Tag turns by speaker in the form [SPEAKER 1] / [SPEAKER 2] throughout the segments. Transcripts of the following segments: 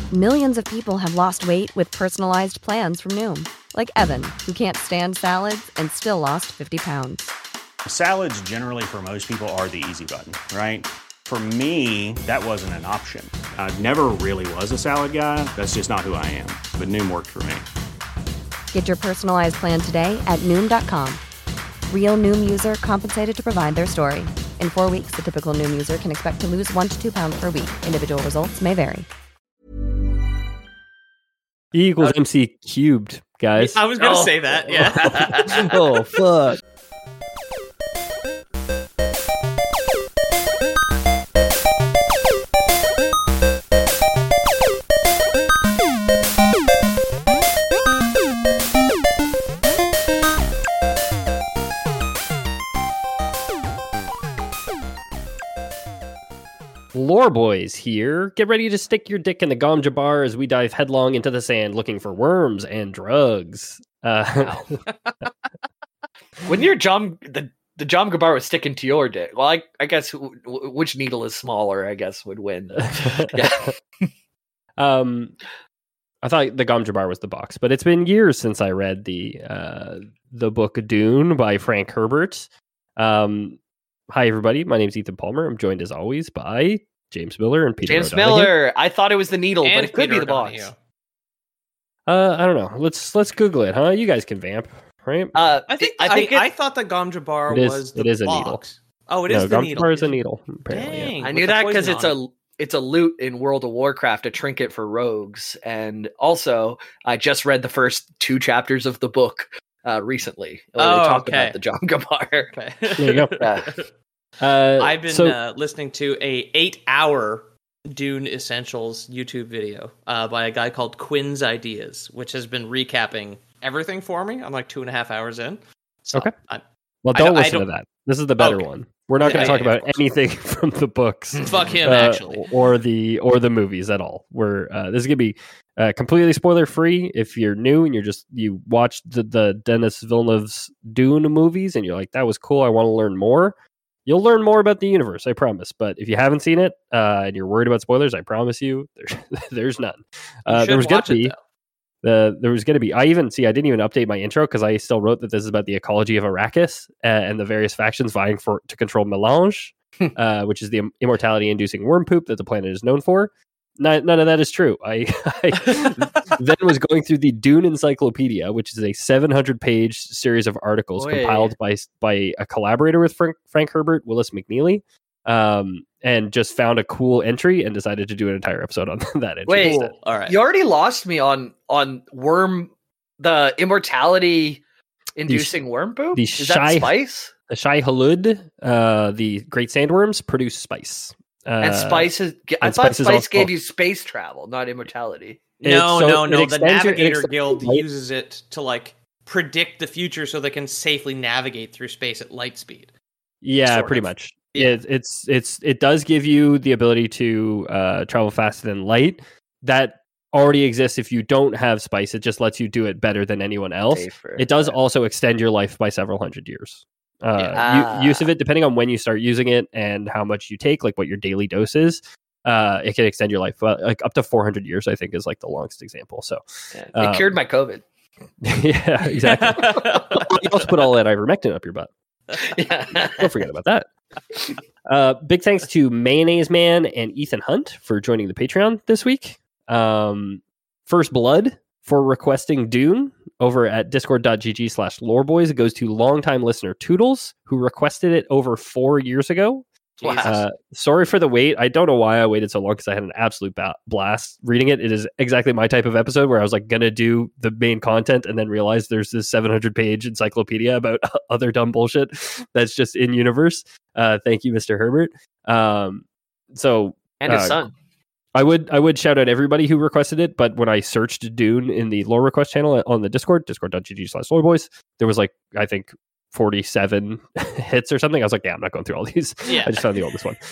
[SPEAKER 1] Millions of people have lost weight with personalized plans from Noom. Like Evan, who can't stand salads and still lost 50 pounds.
[SPEAKER 2] Salads generally for most people are the easy button, right? For me, that wasn't an option. I never really was a salad guy. That's just not who I am. But Noom worked for me.
[SPEAKER 1] Get your personalized plan today at Noom.com. Real Noom user compensated to provide their story. In 4 weeks, the typical Noom user can expect to lose 1 to 2 pounds per week. Individual results may vary.
[SPEAKER 3] E equals MC cubed, guys.
[SPEAKER 4] I was going to say that, yeah.
[SPEAKER 3] Oh, fuck. Lore Boys here. Get ready to stick your dick in the Gom Jabbar as we dive headlong into the sand looking for worms and drugs.
[SPEAKER 4] When your the Jom Gabar was sticking to your dick, well, I guess which needle is smaller, I guess, would win. Yeah.
[SPEAKER 3] I thought the Gom Jabbar was the box, but it's been years since I read the book Dune by Frank Herbert. Hi, everybody. My name is Ethan Palmer. I'm joined, as always, by James Miller and Peter
[SPEAKER 4] James
[SPEAKER 3] O'Donoghue.
[SPEAKER 4] Miller. I thought it was the needle,
[SPEAKER 5] And
[SPEAKER 4] but it could
[SPEAKER 5] Peter
[SPEAKER 4] be the box.
[SPEAKER 5] O'Donoghue.
[SPEAKER 3] I don't know. Let's Google it, huh? You guys can vamp, right?
[SPEAKER 5] I thought the Gom Jabbar was the
[SPEAKER 3] is a
[SPEAKER 5] box.
[SPEAKER 3] needle.
[SPEAKER 5] Oh, it is the
[SPEAKER 3] Gom
[SPEAKER 5] needle.
[SPEAKER 3] Jabbar is a needle. Apparently,
[SPEAKER 5] Dang.
[SPEAKER 3] yeah.
[SPEAKER 4] I knew
[SPEAKER 5] with the
[SPEAKER 4] that because
[SPEAKER 5] poison
[SPEAKER 4] it's a loot in World of Warcraft, a trinket for rogues, and also I just read the first 2 chapters of the book recently. Where they talked about the Jom Gabar.
[SPEAKER 5] Okay.
[SPEAKER 3] There you go.
[SPEAKER 4] Yeah.
[SPEAKER 5] I've been listening to a 8-hour Dune Essentials YouTube video by a guy called Quinn's Ideas, which has been recapping everything for me. I'm like 2.5 hours in. So
[SPEAKER 3] Okay. Well, don't listen to that. This is the better
[SPEAKER 5] Okay.
[SPEAKER 3] one. We're not going to talk about
[SPEAKER 5] of course.
[SPEAKER 3] anything from the books.
[SPEAKER 5] Fuck him, actually.
[SPEAKER 3] or the movies at all. This is going to be completely spoiler free. If you're new and you watched the Denis Villeneuve's Dune movies and you're like, that was cool, I want to learn more. You'll learn more about the universe, I promise. But if you haven't seen it and you're worried about spoilers, I promise you, there's none. There was going to be. There was going to be. I didn't even update my intro because I still wrote that this is about the ecology of Arrakis and the various factions vying to control melange, which is the immortality-inducing worm poop that the planet is known for. None of that is true. I then was going through the Dune Encyclopedia, which is a 700-page series of articles compiled by a collaborator with Frank Herbert, Willis McNeely, and just found a cool entry and decided to do an entire episode on that entry.
[SPEAKER 4] Wait,
[SPEAKER 3] instead.
[SPEAKER 4] all right. You already lost me on worm, the immortality inducing worm poop. Is that spice?
[SPEAKER 3] The Shai Hulud, the great sandworms, produce spice.
[SPEAKER 4] And spices. I thought spice gave you space travel, not immortality.
[SPEAKER 5] No. The Navigator
[SPEAKER 3] Guild
[SPEAKER 5] Guild uses it to like predict the future so they can safely navigate through space at light speed.
[SPEAKER 3] Yeah, pretty much. Yeah. It does give you the ability to travel faster than light. That already exists if you don't have spice. It just lets you do it better than anyone else. It does also extend your life by several hundred years. Use of it, depending on when you start using it and how much you take, like what your daily dose is, it can extend your life like up to 400 years, I think, is like the longest example. So
[SPEAKER 4] it cured my COVID.
[SPEAKER 3] Yeah, exactly. You also put all that ivermectin up your butt.
[SPEAKER 4] Yeah.
[SPEAKER 3] Don't forget about that. Big thanks to Mayonnaise Man and Ethan Hunt for joining the Patreon this week. First Blood for requesting Dune over at discord.gg/loreboys. It goes to longtime listener Toodles, who requested it over 4 years ago. Sorry for the wait. I don't know why I waited so long because I had an absolute blast reading it. It is exactly my type of episode where I was like going to do the main content and then realize there's this 700-page encyclopedia about other dumb bullshit that's just in universe. Thank you, Mr. Herbert. And
[SPEAKER 4] his son.
[SPEAKER 3] I would shout out everybody who requested it, but when I searched Dune in the lore request channel on the discord.gg/loreboys, there was like, I think 47 hits or something. I was like, yeah, I'm not going through all these. Yeah. I just found the oldest one.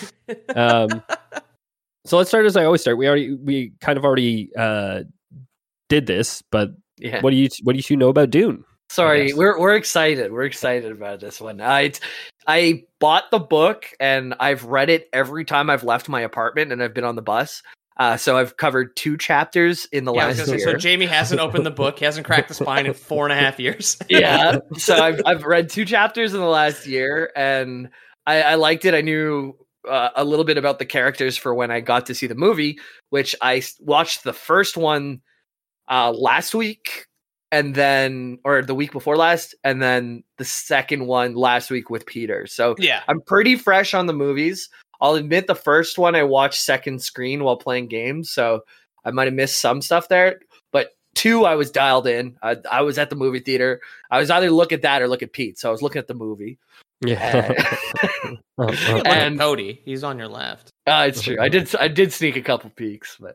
[SPEAKER 3] So let's start as I always start. We kind of already did this, but what do you two know about Dune?
[SPEAKER 4] Sorry, we're excited. We're excited about this one. I bought the book and I've read it every time I've left my apartment and I've been on the bus. So I've covered 2 chapters in the last year.
[SPEAKER 5] So Jamie hasn't opened the book. He hasn't cracked the spine in 4.5 years.
[SPEAKER 4] Yeah. So I've read 2 chapters in the last year, and I liked it. I knew a little bit about the characters for when I got to see the movie, which I watched the first one last week, and then, or the week before last, and then the second one last week with Peter. So
[SPEAKER 5] yeah,
[SPEAKER 4] I'm pretty fresh on the movies. I'll admit the first one I watched second screen while playing games, so I might have missed some stuff there. But 2, I was dialed in. I was at the movie theater. I was either look at that or look at Pete. So I was looking at the movie.
[SPEAKER 3] Yeah.
[SPEAKER 5] And Cody, he's on your left.
[SPEAKER 4] It's true. I did sneak a couple peeks, but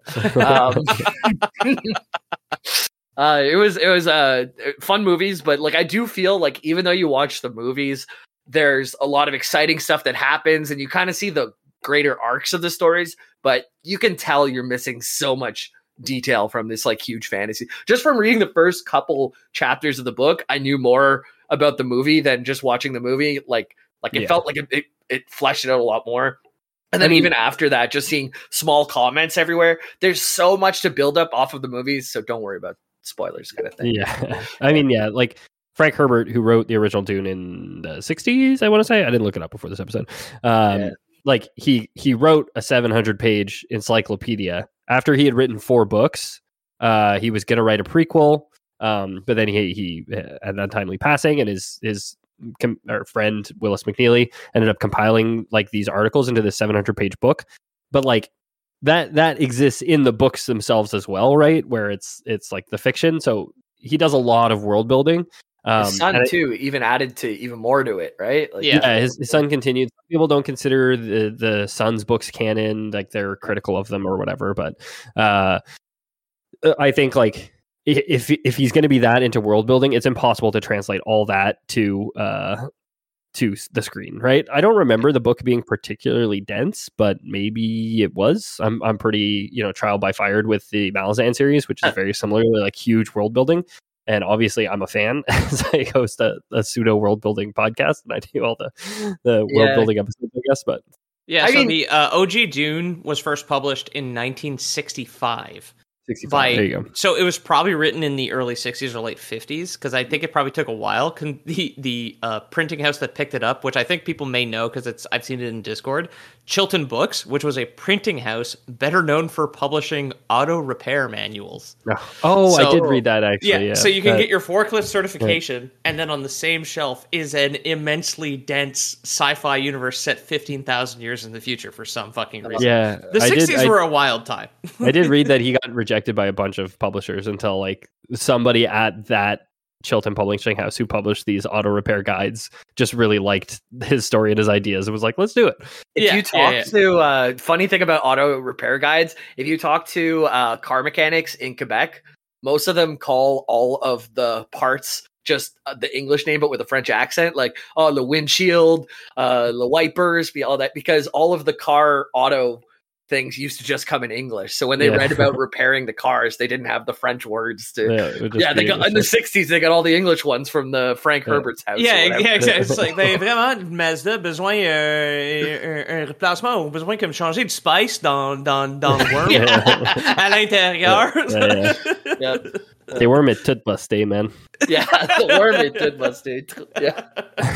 [SPEAKER 4] it was fun movies. But like, I do feel like even though you watch the movies, there's a lot of exciting stuff that happens, and you kind of see the greater arcs of the stories, but you can tell you're missing so much detail from this like huge fantasy. Just from reading the first couple chapters of the book, I knew more about the movie than just watching the movie. Like it felt like it fleshed it out a lot more. And then even after that, just seeing small comments everywhere, there's so much to build up off of the movies. So don't worry about spoilers kind of thing.
[SPEAKER 3] Yeah. I mean, yeah, like Frank Herbert, who wrote the original Dune in the 60s, I want to say. I didn't look it up before this episode. Like he wrote a 700-page encyclopedia after he had written 4 books. He was going to write a prequel, but then he had untimely passing, and his friend Willis McNeely ended up compiling like these articles into this 700-page book. But like that exists in the books themselves as well, right? Where it's like the fiction. So he does a lot of world building.
[SPEAKER 4] His son too even added to even more to it, right? Like,
[SPEAKER 3] yeah, his son continued. People don't consider the son's books canon, like they're critical of them or whatever. But I think like if he's going to be that into world building, it's impossible to translate all that to the screen, right? I don't remember the book being particularly dense, but maybe it was. I'm pretty trial by fired with the Malazan series, which is very similarly like huge world building. And obviously, I'm a fan as I host a pseudo world building podcast, and I do all the world building episodes, I guess. But
[SPEAKER 5] yeah, the OG Dune was first published in 1965.
[SPEAKER 3] 65. There you go.
[SPEAKER 5] So it was probably written in the early 60s or late 50s, because I think it probably took a while. The printing house that picked it up, which I think people may know because I've seen it in Discord, Chilton Books, which was a printing house better known for publishing auto repair manuals.
[SPEAKER 3] Oh, I did read that actually. Yeah,
[SPEAKER 5] so you can get your forklift certification, and then on the same shelf is an immensely dense sci-fi universe set 15,000 years in the future for some fucking reason.
[SPEAKER 3] Yeah,
[SPEAKER 5] the 60s were a wild time.
[SPEAKER 3] I did read that he got rejected by a bunch of publishers until like somebody at that Chilton Publishing House who published these auto repair guides just really liked his story and his ideas. It was like, let's do it.
[SPEAKER 4] If you talk to funny thing about auto repair guides, if you talk to car mechanics in Quebec, most of them call all of the parts just the English name, but with a French accent, like the windshield, the wipers, all that, because all of the car auto things used to just come in English. So when they read about repairing the cars, they didn't have the French words to. They got in the 60s. They got all the English ones from the Frank Herbert's house.
[SPEAKER 5] Yeah, exactly. It's like vraiment Mazda besoin un replacement ou besoin comme changer de spice dans le worm à l'intérieur.
[SPEAKER 3] The worm est tout busté, man.
[SPEAKER 4] Yeah, the worm est tout busté. Yeah.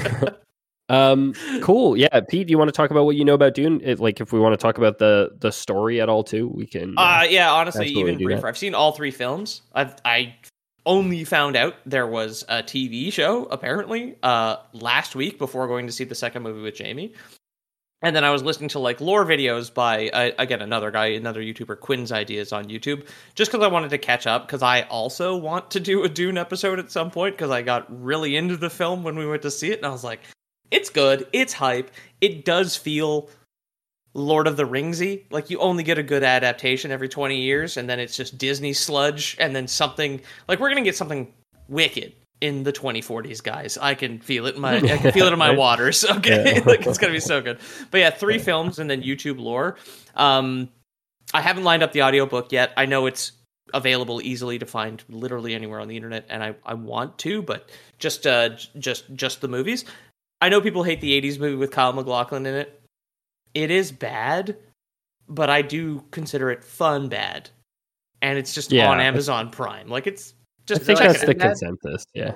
[SPEAKER 3] Cool. Yeah, Pete, do you want to talk about what you know about Dune? If we want to talk about the story at all too, we can.
[SPEAKER 5] Honestly, even briefer. I've seen all 3 films. I only found out there was a TV show apparently last week before going to see the second movie with Jamie, and then I was listening to like lore videos by again another YouTuber, Quinn's Ideas on YouTube, just because I wanted to catch up, because I also want to do a Dune episode at some point, because I got really into the film when we went to see it, and I was like, it's good. It's hype. It does feel Lord of the Ringsy. Like you only get a good adaptation every 20 years, and then it's just Disney sludge, and then something like we're gonna get something wicked in the 2040s, guys. I can feel it in my waters. Okay, like it's gonna be so good. But yeah, 3 films and then YouTube lore. I haven't lined up the audiobook yet. I know it's available easily to find literally anywhere on the internet, and I want to, but just the movies. I know people hate the 80s movie with Kyle MacLachlan in it. It is bad, but I do consider it fun bad, and it's just
[SPEAKER 3] Yeah.
[SPEAKER 5] on Amazon Prime. Like it's
[SPEAKER 3] I
[SPEAKER 5] just
[SPEAKER 3] think
[SPEAKER 4] like
[SPEAKER 3] that's the
[SPEAKER 4] an ad?
[SPEAKER 3] consensus. Yeah.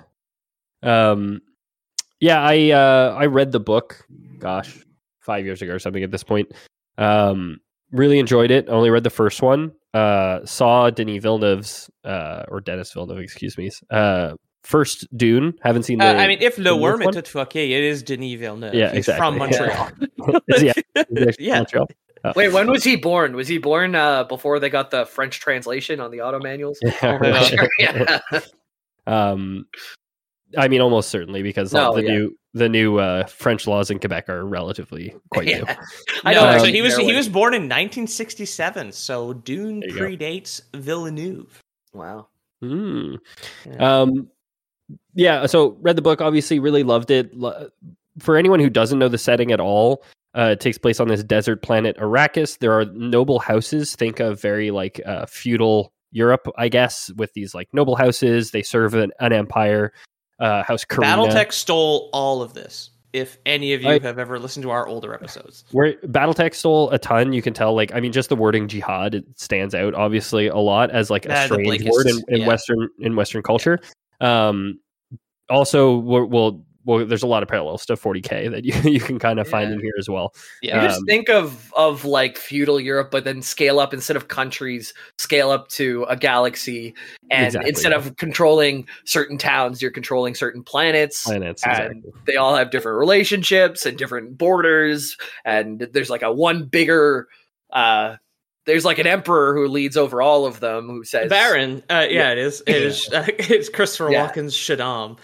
[SPEAKER 3] Yeah. I read the book. Gosh, 5 years ago or something. At this point, really enjoyed it. Only read the first one. Saw Denis Villeneuve's or Dennis Villeneuve, excuse me. First Dune. Haven't seen the.
[SPEAKER 5] I mean, if Le
[SPEAKER 3] the
[SPEAKER 5] Worm
[SPEAKER 3] newest one.
[SPEAKER 5] était fucké, it is Denis Villeneuve.
[SPEAKER 3] Yeah,
[SPEAKER 5] He's
[SPEAKER 3] exactly.
[SPEAKER 5] from Montreal.
[SPEAKER 3] Yeah.
[SPEAKER 5] Yeah.
[SPEAKER 3] Montreal.
[SPEAKER 4] Wait, when was he born? Was he born before they got the French translation on the auto manuals?
[SPEAKER 3] Yeah,
[SPEAKER 5] right.
[SPEAKER 3] right.
[SPEAKER 4] Yeah.
[SPEAKER 3] I mean, almost certainly because
[SPEAKER 4] No,
[SPEAKER 3] the new French laws in Quebec are relatively quite new.
[SPEAKER 4] Yeah. I
[SPEAKER 5] No,
[SPEAKER 4] know.
[SPEAKER 5] so
[SPEAKER 3] actually,
[SPEAKER 5] he was born in 1967. So Dune
[SPEAKER 3] There you go.
[SPEAKER 5] predates Villeneuve.
[SPEAKER 4] Wow.
[SPEAKER 3] Mm.
[SPEAKER 5] Yeah.
[SPEAKER 3] Yeah. So read the book. Obviously, really loved it. For anyone who doesn't know the setting at all, it takes place on this desert planet Arrakis. There are noble houses. Think of very like feudal Europe, I guess, with these like noble houses. They serve an empire. House Carina.
[SPEAKER 5] BattleTech stole all of this. If any of you have ever listened to our older episodes,
[SPEAKER 3] Where BattleTech stole a ton, you can tell. Like, I mean, just the wording jihad, it stands out obviously a lot as like a
[SPEAKER 5] The
[SPEAKER 3] strange
[SPEAKER 5] Blakist,
[SPEAKER 3] word in
[SPEAKER 5] yeah.
[SPEAKER 3] Western culture. Also, well, there's a lot of parallels to 40K that you can kind of find
[SPEAKER 4] Yeah.
[SPEAKER 3] in here as well.
[SPEAKER 5] yeah,
[SPEAKER 4] You just think of like feudal Europe, but then scale up instead of countries, scale up to a galaxy, and
[SPEAKER 3] Exactly,
[SPEAKER 4] instead
[SPEAKER 3] yeah.
[SPEAKER 4] of controlling certain towns, you're controlling certain planets.
[SPEAKER 3] Planets,
[SPEAKER 4] And
[SPEAKER 3] exactly.
[SPEAKER 4] they all have different relationships and different borders, and there's like a one bigger. There's like an emperor who leads over all of them, who says
[SPEAKER 5] Baron. It is. It is. It's Christopher
[SPEAKER 4] Yeah.
[SPEAKER 5] Walken's Shaddam.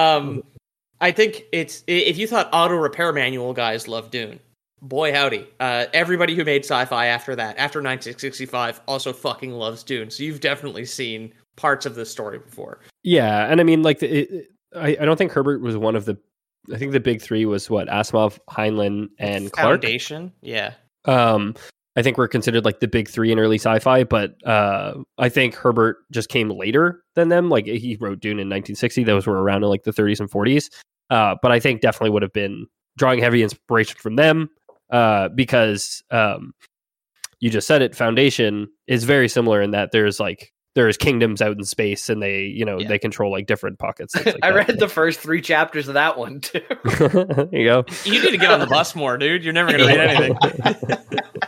[SPEAKER 5] I think it's if you thought auto repair manual guys love Dune, boy howdy. Everybody who made sci-fi after that, after 1965, also fucking loves Dune. So you've definitely seen parts of this story before.
[SPEAKER 3] Yeah, and I mean, like, I don't think Herbert was one of the. I think the big three was what Asimov, Heinlein, and Clarke.
[SPEAKER 5] Foundation, yeah.
[SPEAKER 3] I think we're considered like the big three in early sci-fi, but I think Herbert just came later than them. Like he wrote Dune in 1960; those were around in like the 30s and 40s. But I think definitely would have been drawing heavy inspiration from them because you just said it. Foundation is very similar in that there's kingdoms out in space, and they control like different pockets. Like
[SPEAKER 4] I
[SPEAKER 3] that.
[SPEAKER 4] read the first 3 chapters of that one too.
[SPEAKER 3] There you go.
[SPEAKER 5] You need to get on the bus more, dude. You're never going to read anything.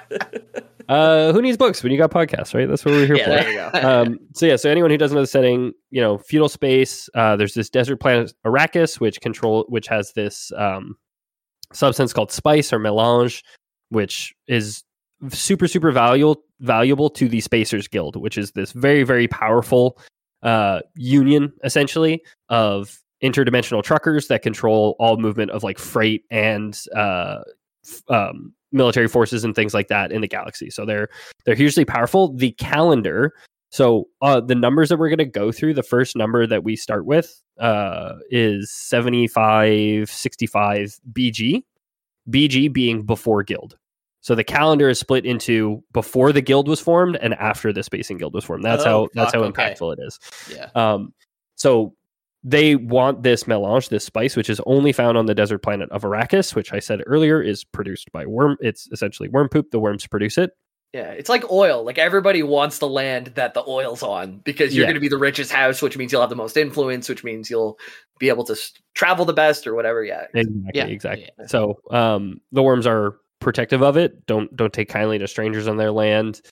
[SPEAKER 3] Who needs books when you got podcasts, right? That's what we're here
[SPEAKER 4] Yeah,
[SPEAKER 3] for.
[SPEAKER 4] there you go.
[SPEAKER 3] So anyone who doesn't know the setting, feudal space, there's this desert planet Arrakis, which has this substance called spice or melange, which is super, super valuable to the Spacers Guild, which is this very, very powerful union, essentially, of interdimensional truckers that control all movement of like freight and military forces and things like that in the galaxy. So they're hugely powerful. The calendar. So the numbers that we're going to go through, the first number that we start with is 7565 BG. BG being before Guild. So the calendar is split into before the Guild was formed and after the Spacing Guild was formed. That's how impactful it is.
[SPEAKER 5] Yeah.
[SPEAKER 3] So they want this melange, this spice, which is only found on the desert planet of Arrakis, which I said earlier is produced by worm. It's essentially worm poop. The worms produce it.
[SPEAKER 4] Yeah, it's like oil. Like everybody wants the land that the oil's on because you're going to be the richest house, which means you'll have the most influence, which means you'll be able to travel the best or whatever. Yeah,
[SPEAKER 3] Exactly. Yeah. So the worms are protective of it. Don't take kindly to strangers on their land.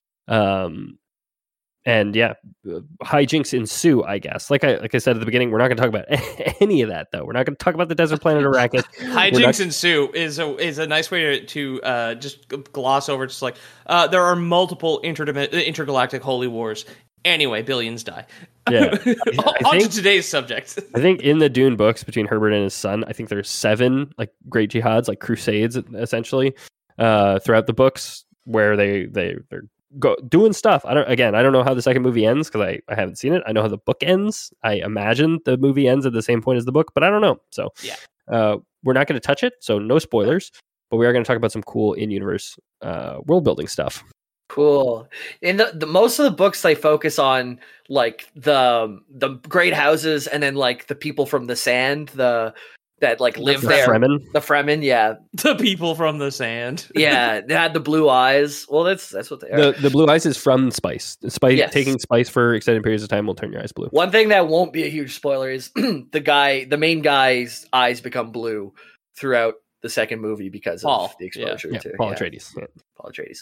[SPEAKER 3] And yeah, hijinks ensue, I guess. Like I said at the beginning, we're not going to talk about any of that, though. We're not going to talk about the desert planet Arrakis.
[SPEAKER 5] Hijinks ensue is a nice way to just gloss over. Just like there are multiple intergalactic holy wars. Anyway, billions die.
[SPEAKER 3] Yeah.
[SPEAKER 5] On to today's subject.
[SPEAKER 3] I think in the Dune books between Herbert and his son, I think there's 7 like great jihads, like crusades, essentially, throughout the books where they're go doing stuff. I don't know how the second movie ends because I haven't seen it. I know how the book ends. I imagine the movie ends at the same point as the book, but I don't know. So
[SPEAKER 5] yeah,
[SPEAKER 3] we're not going to touch it. So no spoilers, but we are going to talk about some cool in-universe world building stuff.
[SPEAKER 4] Cool. In the most of the books, they focus on like the great houses and then like the people from the sand, the that like live
[SPEAKER 3] The
[SPEAKER 4] there.
[SPEAKER 3] Fremen?
[SPEAKER 4] The Fremen, yeah.
[SPEAKER 5] The people from the sand.
[SPEAKER 4] Yeah, they had the blue eyes. Well, that's what they are.
[SPEAKER 3] The blue eyes is from spice.
[SPEAKER 4] Yes.
[SPEAKER 3] Taking spice for extended periods of time will turn your eyes blue.
[SPEAKER 4] One thing that won't be a huge spoiler is the main guy's eyes become blue throughout the second movie because of the exposure to
[SPEAKER 3] Paul Atreides. Yeah.
[SPEAKER 4] Paul Atreides.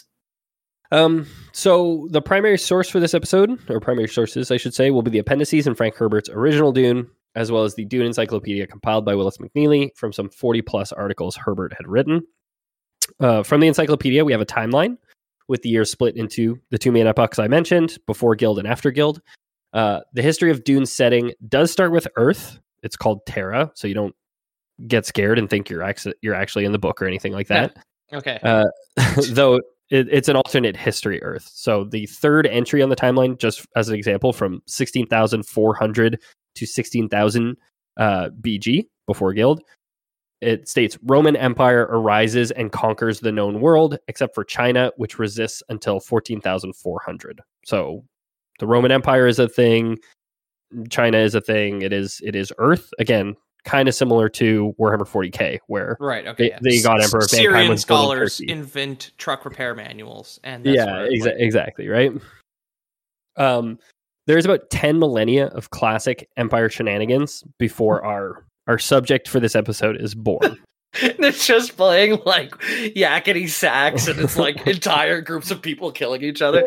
[SPEAKER 3] So the primary source for this episode, or primary sources, I should say, will be the appendices in Frank Herbert's original Dune, as well as the Dune Encyclopedia compiled by Willis McNeely from some 40-plus articles Herbert had written. From the encyclopedia, we have a timeline with the years split into the two main epochs I mentioned, before Guild and after Guild. The history of Dune's setting does start with Earth. It's called Terra, so you don't get scared and think you're actually in the book or anything like that.
[SPEAKER 5] Yeah. Okay.
[SPEAKER 3] Though it's an alternate history Earth. So the third entry on the timeline, just as an example, from 16,400 to 16,000 BG, before Guild, it states Roman Empire arises and conquers the known world, except for China, which resists until 14,400. So the Roman Empire is a thing. China is a thing. It is Earth. Again, kind of similar to Warhammer 40K, where
[SPEAKER 5] right, okay,
[SPEAKER 3] they got Emperor of Mankind
[SPEAKER 5] Syrian
[SPEAKER 3] was building
[SPEAKER 5] scholars
[SPEAKER 3] Turkey.
[SPEAKER 5] invent truck repair manuals, and that's
[SPEAKER 3] exactly, right. There's about 10 millennia of classic Empire shenanigans before our subject for this episode is born.
[SPEAKER 4] It's just playing like yakety sax, and it's like entire groups of people killing each other.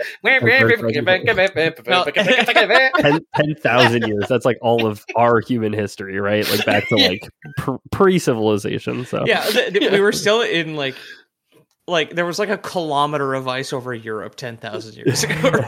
[SPEAKER 3] 10,000 years. That's like all of our human history, right? Like back to like pre-civilization. So
[SPEAKER 5] yeah, we were still in like there was like a kilometer of ice over Europe 10,000 years ago.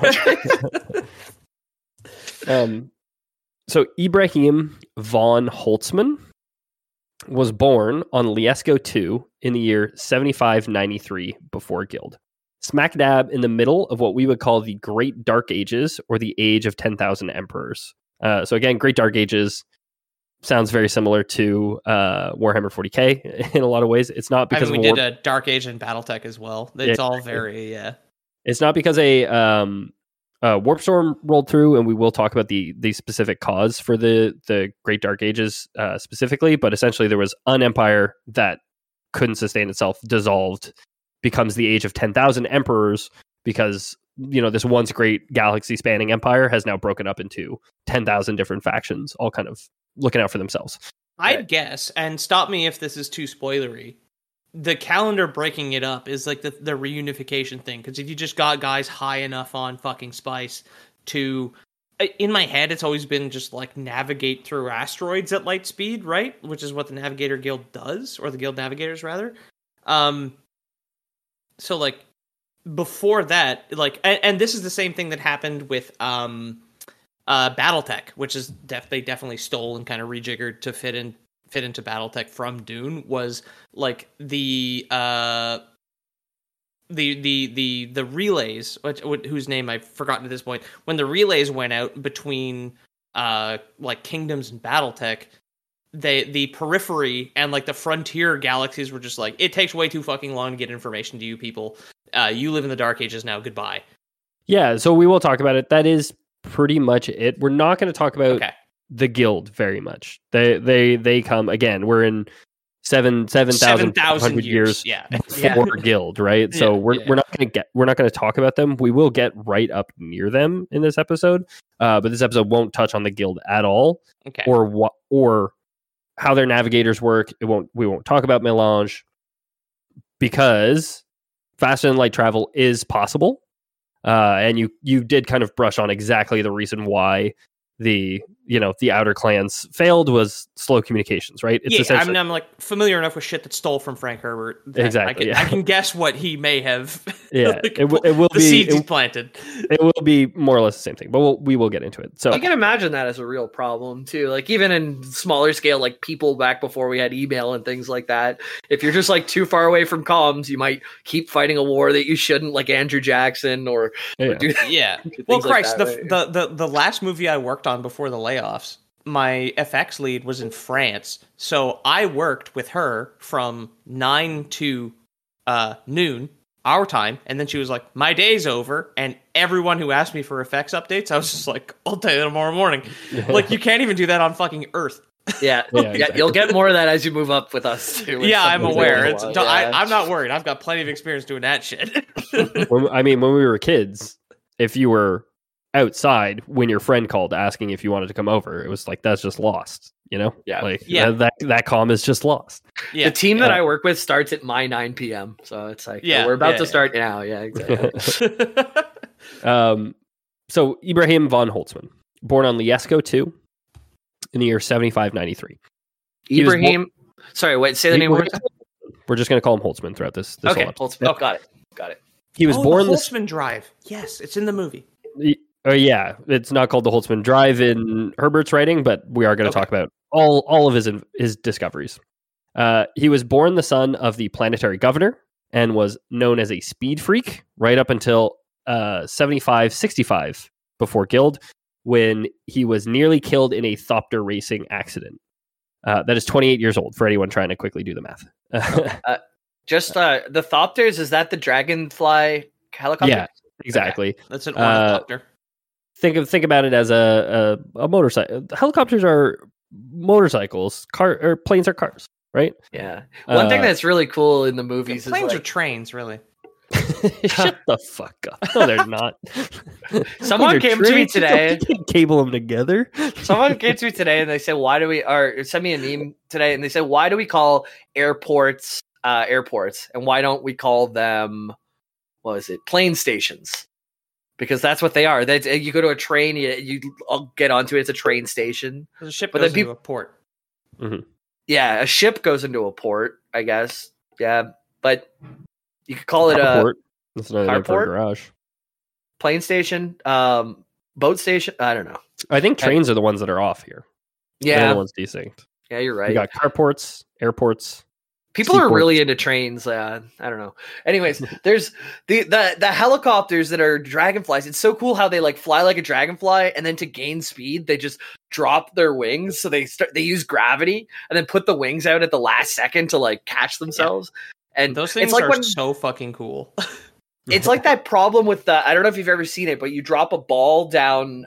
[SPEAKER 3] So Ibrahim von Holtzmann was born on Liesco 2 in the year 7593 before Guild. Smack dab in the middle of what we would call the Great Dark Ages, or the Age of 10,000 Emperors. So again, Great Dark Ages sounds very similar to Warhammer 40K in a lot of ways. It's not because
[SPEAKER 5] we did a Dark Age and BattleTech as well. It's all very,
[SPEAKER 3] It's not because Warp Storm rolled through, and we will talk about the specific cause for the Great Dark Ages specifically, but essentially there was an empire that couldn't sustain itself, dissolved, becomes the Age of 10,000 Emperors, because this once great galaxy spanning empire has now broken up into 10,000 different factions, all kind of looking out for themselves.
[SPEAKER 5] I'd guess, and stop me if this is too spoilery, the calendar breaking it up is like the reunification thing. Because if you just got guys high enough on fucking spice to, in my head, it's always been just like navigate through asteroids at light speed, right? Which is what the Navigator Guild does, or the Guild Navigators rather. So like before that, like, and this is the same thing that happened with BattleTech, which is they definitely stole and kind of rejiggered to fit into BattleTech from Dune, was like the relays, whose name I've forgotten at this point, when the relays went out between like Kingdoms and BattleTech, the periphery and like the frontier galaxies were just like, it takes way too fucking long to get information to you people. You live in the Dark Ages now, goodbye.
[SPEAKER 3] Yeah, so we will talk about it. That is pretty much it. We're not going to talk about the Guild very much. They come again. We're in 7,500 years before Guild, right?
[SPEAKER 5] Yeah,
[SPEAKER 3] so we're not going to talk about them. We will get right up near them in this episode, but this episode won't touch on the Guild at all, or how their navigators work. We won't talk about Mélange, because faster than light travel is possible. And you did kind of brush on exactly the reason why the outer clans failed was slow communications, right? It's
[SPEAKER 5] I'm like familiar enough with shit that stole from Frank Herbert.
[SPEAKER 3] Exactly.
[SPEAKER 5] I can guess what he may have.
[SPEAKER 3] Yeah,
[SPEAKER 5] like,
[SPEAKER 3] it will
[SPEAKER 5] the
[SPEAKER 3] be
[SPEAKER 5] seeds he planted.
[SPEAKER 3] It will be more or less the same thing, but we will get into it. So
[SPEAKER 4] I can imagine that as a real problem too. Like even in smaller scale, like people back before we had email and things like that. If you're just like too far away from comms, you might keep fighting a war that you shouldn't, like Andrew Jackson or do
[SPEAKER 5] Well, Christ,
[SPEAKER 4] like that,
[SPEAKER 5] the last movie I worked on before the layoffs, my FX lead was in France, so I worked with her from 9 to noon our time, and then she was like, my day's over, and everyone who asked me for effects updates, I was just like, I'll tell you tomorrow morning. Like, you can't even do that on fucking Earth.
[SPEAKER 4] Yeah,
[SPEAKER 3] exactly.
[SPEAKER 4] You'll get more of that as you move up with us too.
[SPEAKER 5] Yeah, I'm aware. It's,
[SPEAKER 4] Yeah.
[SPEAKER 5] I'm not worried. I've got plenty of experience doing that shit.
[SPEAKER 3] when we were kids, if you were outside when your friend called asking if you wanted to come over, it was like, that's just lost, you know?
[SPEAKER 4] Yeah.
[SPEAKER 3] Like,
[SPEAKER 5] Yeah.
[SPEAKER 3] that calm is just lost.
[SPEAKER 5] Yeah.
[SPEAKER 4] The team that I work with starts at my 9 p.m. So it's like,
[SPEAKER 5] Yeah,
[SPEAKER 4] we're about
[SPEAKER 5] yeah,
[SPEAKER 4] to
[SPEAKER 5] yeah.
[SPEAKER 4] start now. Yeah, exactly.
[SPEAKER 3] So Ibrahim von Holtzman, born on Liesko 2 in the year 7593. He was
[SPEAKER 4] Ibrahim. Sorry, wait. Say the name one more time.
[SPEAKER 3] We're just going to call him Holtzman throughout this whole
[SPEAKER 4] Okay,
[SPEAKER 3] episode.
[SPEAKER 4] Holtzman. Got it.
[SPEAKER 3] He was born
[SPEAKER 5] the
[SPEAKER 3] this.
[SPEAKER 5] Holtzman Drive. Yes, it's in the movie.
[SPEAKER 3] Yeah, it's not called the Holtzman Drive in Herbert's writing, but we are going to talk about all of his discoveries. He was born the son of the planetary governor and was known as a speed freak right up until 75-65 before Guild, when he was nearly killed in a Thopter racing accident. That is 28 years old for anyone trying to quickly do the math.
[SPEAKER 4] Just the Thopters, is that the Dragonfly helicopter?
[SPEAKER 3] Yeah, exactly.
[SPEAKER 5] That's an ornithopter.
[SPEAKER 3] Think about it as a motorcycle. Helicopters are motorcycles. Planes are cars, right?
[SPEAKER 4] Yeah. One thing that's really cool in the movies
[SPEAKER 5] Planes
[SPEAKER 4] is
[SPEAKER 5] are
[SPEAKER 4] like,
[SPEAKER 5] trains, really.
[SPEAKER 3] Shut the fuck up. No, they're not.
[SPEAKER 4] Someone
[SPEAKER 3] These are
[SPEAKER 4] came to me
[SPEAKER 3] trains.
[SPEAKER 4] today.
[SPEAKER 3] You can't cable them together.
[SPEAKER 4] Someone came to me today and they said, why do we, or send me a meme today and they said, why do we call airports airports and why don't we call them, what is it, plane stations? Because that's what they are. You go to a train, you get onto it, it's a train station.
[SPEAKER 5] The ship
[SPEAKER 4] But
[SPEAKER 5] goes
[SPEAKER 4] then
[SPEAKER 5] into a port.
[SPEAKER 4] Yeah, a ship goes into a port, I guess. Yeah, but you could call it
[SPEAKER 3] Carport. That's another name for a
[SPEAKER 4] carport?
[SPEAKER 3] garage.
[SPEAKER 4] plane station, boat station. I don't know.
[SPEAKER 3] I think trains are the ones that are off here. They're the
[SPEAKER 4] Yeah,
[SPEAKER 3] ones desynced.
[SPEAKER 4] yeah, you're
[SPEAKER 3] You
[SPEAKER 4] right.
[SPEAKER 3] got carports, airports.
[SPEAKER 4] People are
[SPEAKER 3] seaports.
[SPEAKER 4] really into trains. I don't know. Anyways, there's the helicopters that are dragonflies. It's so cool how they like fly like a dragonfly, and then to gain speed, they just drop their wings. So they use gravity and then put the wings out at the last second to like catch themselves. And
[SPEAKER 5] Those things
[SPEAKER 4] it's like
[SPEAKER 5] are
[SPEAKER 4] when
[SPEAKER 5] so fucking cool.
[SPEAKER 4] it's like that problem with the, I don't know if you've ever seen it, but you drop a ball down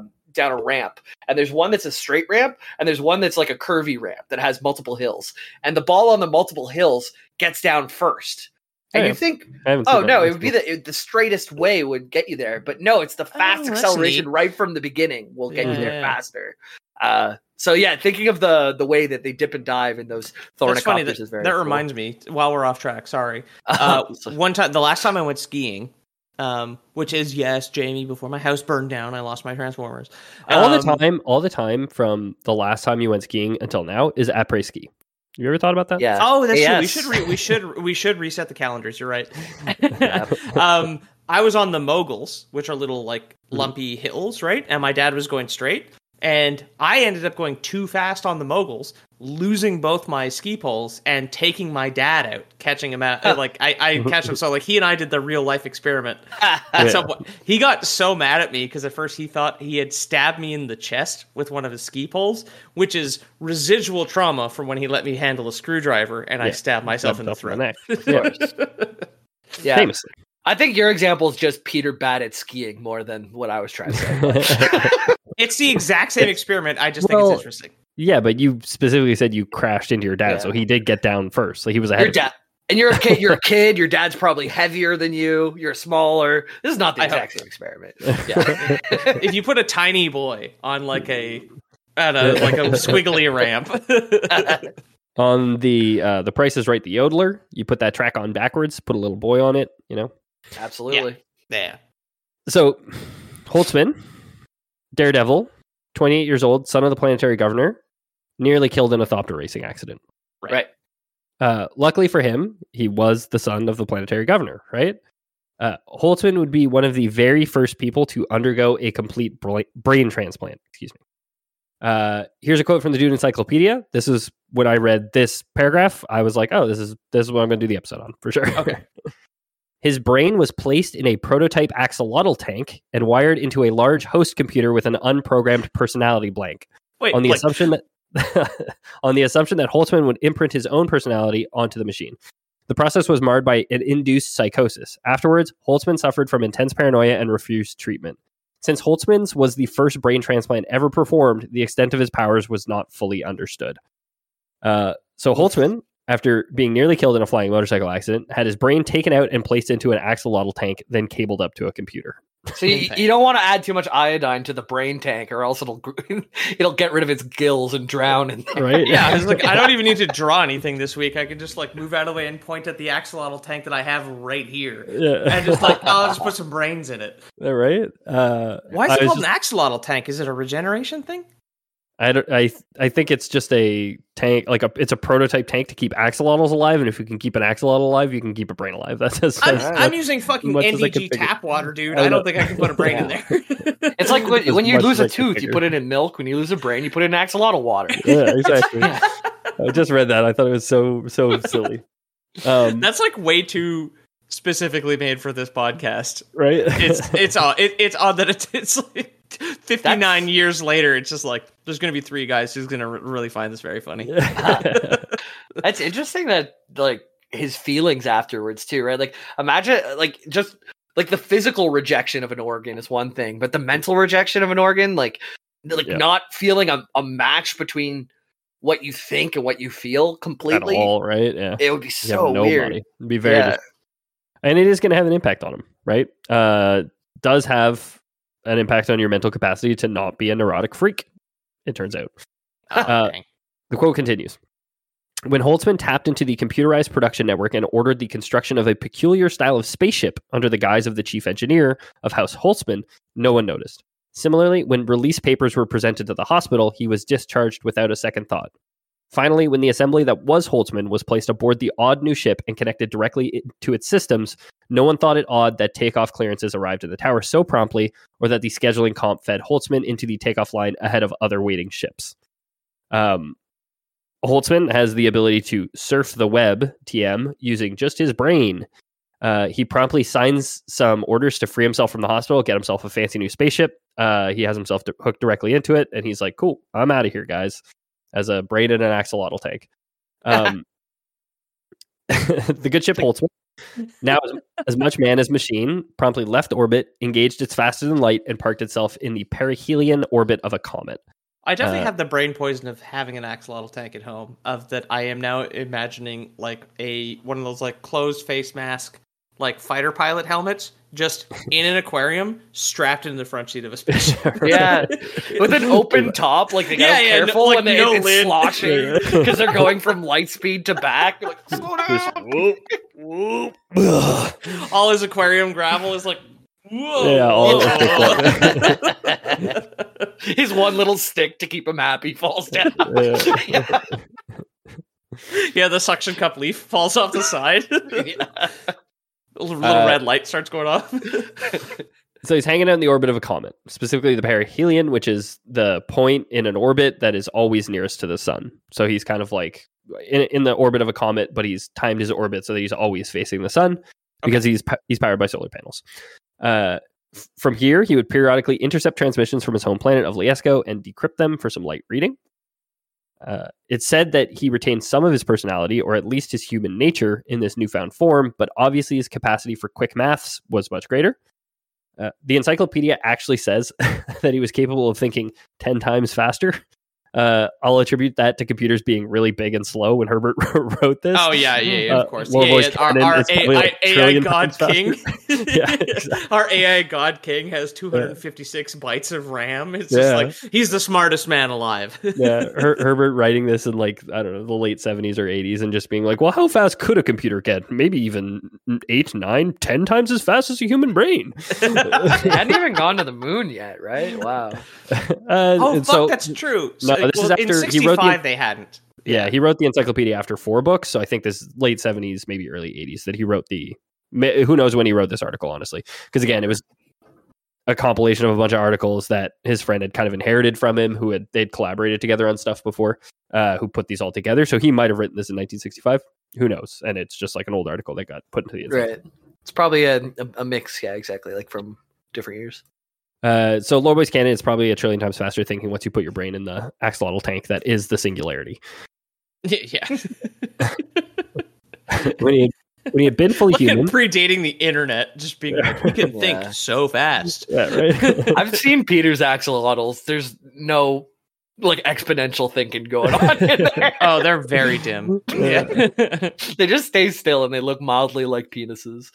[SPEAKER 4] a ramp, and there's one that's a straight ramp, and there's one that's like a curvy ramp that has multiple hills, and the ball on the multiple hills gets down first. And
[SPEAKER 3] Yeah.
[SPEAKER 4] you think,
[SPEAKER 3] I haven't seen
[SPEAKER 4] oh
[SPEAKER 3] that
[SPEAKER 4] no,
[SPEAKER 3] one.
[SPEAKER 4] it would be the straightest way would get you there, but no, it's the fast
[SPEAKER 5] that's
[SPEAKER 4] acceleration
[SPEAKER 5] neat.
[SPEAKER 4] right from the beginning will get you there
[SPEAKER 5] Yeah.
[SPEAKER 4] faster. So yeah, thinking of the way that they dip and dive in those
[SPEAKER 5] That's funny.
[SPEAKER 4] thornicopters is very
[SPEAKER 5] That
[SPEAKER 4] cool.
[SPEAKER 5] reminds me, while we're off track, sorry.
[SPEAKER 4] So-
[SPEAKER 5] One time, the last time I went skiing, which is, yes, Jamie, before my house burned down, I lost my Transformers.
[SPEAKER 3] all the time from the last time you went skiing until now is après ski. You ever thought about that?
[SPEAKER 4] yeah.
[SPEAKER 5] Oh, that's
[SPEAKER 4] Yes.
[SPEAKER 5] true. We should reset the calendars. You're right.
[SPEAKER 4] Yeah.
[SPEAKER 5] I was on the moguls, which are little like lumpy hills, right? And my dad was going straight, and I ended up going too fast on the moguls, losing both my ski poles and taking my dad out, catching him out. Like I catch him. So like he and I did the real life experiment. At some point, he got so mad at me because at first he thought he had stabbed me in the chest with one of his ski poles, which is residual trauma from when he let me handle a screwdriver and I stabbed myself in the throat.
[SPEAKER 3] neck. Yeah,
[SPEAKER 4] Yeah.
[SPEAKER 3] famously.
[SPEAKER 4] I think your example is just Peter bad at skiing more than what I was trying to say.
[SPEAKER 5] It's the exact same experiment. I just think
[SPEAKER 3] Well,
[SPEAKER 5] it's interesting.
[SPEAKER 3] Yeah, but you specifically said you crashed into your dad,
[SPEAKER 4] Yeah.
[SPEAKER 3] so he did get down first. Like he was ahead
[SPEAKER 4] Your
[SPEAKER 3] of you.
[SPEAKER 4] dad, and you're a kid. You're a kid. Your dad's probably heavier than you. You're smaller. This is not the
[SPEAKER 5] I
[SPEAKER 4] exact
[SPEAKER 5] hope-
[SPEAKER 4] same experiment. Yeah.
[SPEAKER 5] If you put a tiny boy on like a squiggly ramp,
[SPEAKER 3] On the Price is Right, the Yodeler, you put that track on backwards, put a little boy on it, you know.
[SPEAKER 4] Absolutely.
[SPEAKER 5] yeah,
[SPEAKER 3] So Holtzman, Daredevil, 28 years old, son of the planetary governor, nearly killed in a Thopter racing accident.
[SPEAKER 4] Right.
[SPEAKER 3] Luckily for him, he was the son of the planetary governor, right? Holtzman would be one of the very first people to undergo a complete brain transplant. Excuse me. Here's a quote from the Dune Encyclopedia. This is when I read this paragraph. I was like, "Oh, this is what I'm going to do the episode on for sure."
[SPEAKER 5] Okay.
[SPEAKER 3] His brain was placed in a prototype axolotl tank and wired into a large host computer with an unprogrammed personality blank,
[SPEAKER 5] wait.
[SPEAKER 3] on the
[SPEAKER 5] like,
[SPEAKER 3] assumption that Holtzman would imprint his own personality onto the machine. The process was marred by an induced psychosis. Afterwards, Holtzman suffered from intense paranoia and refused treatment. Since Holtzman's was the first brain transplant ever performed, the extent of his powers was not fully understood. So Holtzman, after being nearly killed in a flying motorcycle accident, had his brain taken out and placed into an axolotl tank, then cabled up to a computer.
[SPEAKER 4] So you don't want to add too much iodine to the brain tank, or else it'll get rid of its gills and drown in there.
[SPEAKER 3] Right?
[SPEAKER 5] Yeah, I was like, I don't even need to draw anything this week. I can just like move out of the way and point at the axolotl tank that I have right here, and just like, I'll just put some brains in it.
[SPEAKER 3] Right?
[SPEAKER 5] Why is it called an axolotl tank? Is it a regeneration thing?
[SPEAKER 3] I think it's just a tank, it's a prototype tank to keep axolotls alive, and if you can keep an axolotl alive, you can keep a brain alive.
[SPEAKER 5] I'm using fucking NVG tap water, dude. I don't think I can put a brain in there.
[SPEAKER 4] It's like when you lose a tooth, you put it in milk. When you lose a brain, you put it in axolotl water.
[SPEAKER 3] Yeah, exactly. I just read that. I thought it was so silly.
[SPEAKER 5] That's like way too specifically made for this podcast,
[SPEAKER 3] right?
[SPEAKER 5] It's odd that it's like 59 years later. It's just like there's going to be three guys who's going to really find this very funny.
[SPEAKER 4] That's interesting that like his feelings afterwards too, right? Like imagine like just like the physical rejection of an organ is one thing, but the mental rejection of an organ, like not feeling a match between what you think and what you feel completely
[SPEAKER 3] at all, right? Yeah,
[SPEAKER 4] it would be so weird.
[SPEAKER 3] It'd be very, and it is going to have an impact on him, right? Does have an impact on your mental capacity to not be a neurotic freak, it turns out. The quote continues. When Holtzman tapped into the computerized production network and ordered the construction of a peculiar style of spaceship under the guise of the chief engineer of House Holtzman, no one noticed. Similarly, when release papers were presented to the hospital, he was discharged without a second thought. Finally, when the assembly that was Holtzman was placed aboard the odd new ship and connected directly to its systems, no one thought it odd that takeoff clearances arrived at the tower so promptly, or that the scheduling comp fed Holtzman into the takeoff line ahead of other waiting ships. Holtzman has the ability to surf the web, TM, using just his brain. He promptly signs some orders to free himself from the hospital, get himself a fancy new spaceship. He has himself hooked directly into it, and he's like, cool, I'm out of here, guys. As a brain in an axolotl tank. The good ship Holtzman, now as much man as machine, promptly left orbit, engaged its faster than light, and parked itself in the perihelion orbit of a comet.
[SPEAKER 5] I definitely have the brain poison of having an axolotl tank at home, of that I am now imagining like one of those like closed face mask, like fighter pilot helmets, just in an aquarium, strapped in the front seat of a spaceship.
[SPEAKER 4] Yeah, with an open top, like they gotta be careful
[SPEAKER 5] like
[SPEAKER 4] when it's sloshing because they're going from light speed to back. Like, slow down. Whoop, whoop.
[SPEAKER 5] All his aquarium gravel is like, whoa.
[SPEAKER 3] Yeah, all
[SPEAKER 4] his one little stick to keep him happy falls down.
[SPEAKER 5] Yeah, the suction cup leaf falls off the side. A little red light starts going off.
[SPEAKER 3] So he's hanging out in the orbit of a comet, specifically the perihelion, which is the point in an orbit that is always nearest to the sun. So he's kind of like in the orbit of a comet, but he's timed his orbit so that he's always facing the sun because he's powered by solar panels. From here, he would periodically intercept transmissions from his home planet of Liesco and decrypt them for some light reading. It's said that he retained some of his personality, or at least his human nature, in this newfound form, but obviously his capacity for quick maths was much greater. The encyclopedia actually says that he was capable of thinking 10 times faster. I'll attribute that to computers being really big and slow when Herbert wrote this.
[SPEAKER 5] Oh, yeah, of course.
[SPEAKER 3] Our
[SPEAKER 5] AI God King.
[SPEAKER 3] Yeah, exactly.
[SPEAKER 5] Our AI God King has 256 bytes of RAM. It's just like, he's the smartest man alive.
[SPEAKER 3] Yeah, Herbert writing this in like, I don't know, the late 70s or 80s and just being like, well, how fast could a computer get? Maybe even 8, 9, 10 times as fast as a human brain.
[SPEAKER 4] They hadn't even gone to the moon yet, right? Wow.
[SPEAKER 5] That's true.
[SPEAKER 3] No, this is after
[SPEAKER 5] in 65 they hadn't.
[SPEAKER 3] Yeah, he wrote the encyclopedia after 4 books, so I think this is late 70s, maybe early 80s that he wrote who knows when he wrote this article, honestly. Because again, it was a compilation of a bunch of articles that his friend had kind of inherited from him, they'd collaborated together on stuff before, who put these all together. So he might have written this in 1965. Who knows? And it's just like an old article that got put into the encyclopedia.
[SPEAKER 4] Right. It's probably a mix, yeah, exactly, like from different years.
[SPEAKER 3] So Lorboy's cannon is probably a trillion times faster thinking once you put your brain in the axolotl tank that is the singularity.
[SPEAKER 5] Yeah.
[SPEAKER 3] When he had been fully
[SPEAKER 5] Look at
[SPEAKER 3] human,
[SPEAKER 5] predating the internet, just being like, we can think so fast.
[SPEAKER 3] yeah, right.
[SPEAKER 4] I've seen Peter's axolotls. There's no like exponential thinking going on in there.
[SPEAKER 5] Oh, they're very dim. Yeah.
[SPEAKER 4] They just stay still and they look mildly like penises.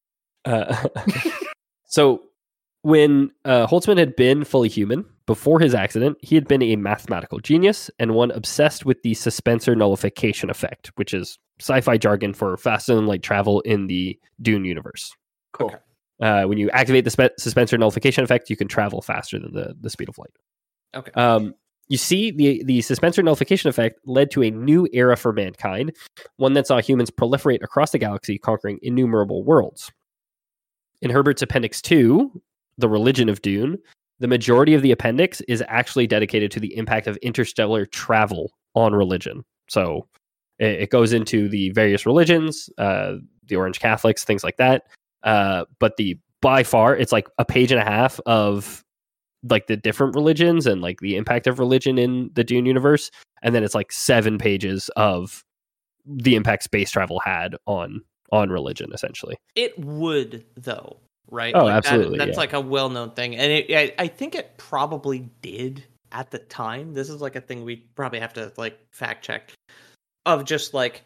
[SPEAKER 3] So when Holtzman had been fully human before his accident, he had been a mathematical genius and one obsessed with the suspensor nullification effect, which is sci-fi jargon for faster than light travel in the Dune universe.
[SPEAKER 4] Cool.
[SPEAKER 3] When you activate the suspensor nullification effect, you can travel faster than the speed of light.
[SPEAKER 5] Okay.
[SPEAKER 3] You see, the suspensor nullification effect led to a new era for mankind, one that saw humans proliferate across the galaxy, conquering innumerable worlds. In Herbert's Appendix 2, The Religion of Dune, the majority of the appendix is actually dedicated to the impact of interstellar travel on religion. So it goes into the various religions, the Orange Catholics, things like that. But by far, it's like a page and a half of like the different religions and like the impact of religion in the Dune universe. And then it's like 7 pages of the impact space travel had on religion, essentially.
[SPEAKER 5] It would, though, right?
[SPEAKER 3] Oh,
[SPEAKER 5] like
[SPEAKER 3] absolutely.
[SPEAKER 5] That's
[SPEAKER 3] yeah.
[SPEAKER 5] like a well-known thing. And I think it probably did at the time. This is like a thing we probably have to like fact check of just like,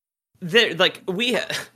[SPEAKER 5] we have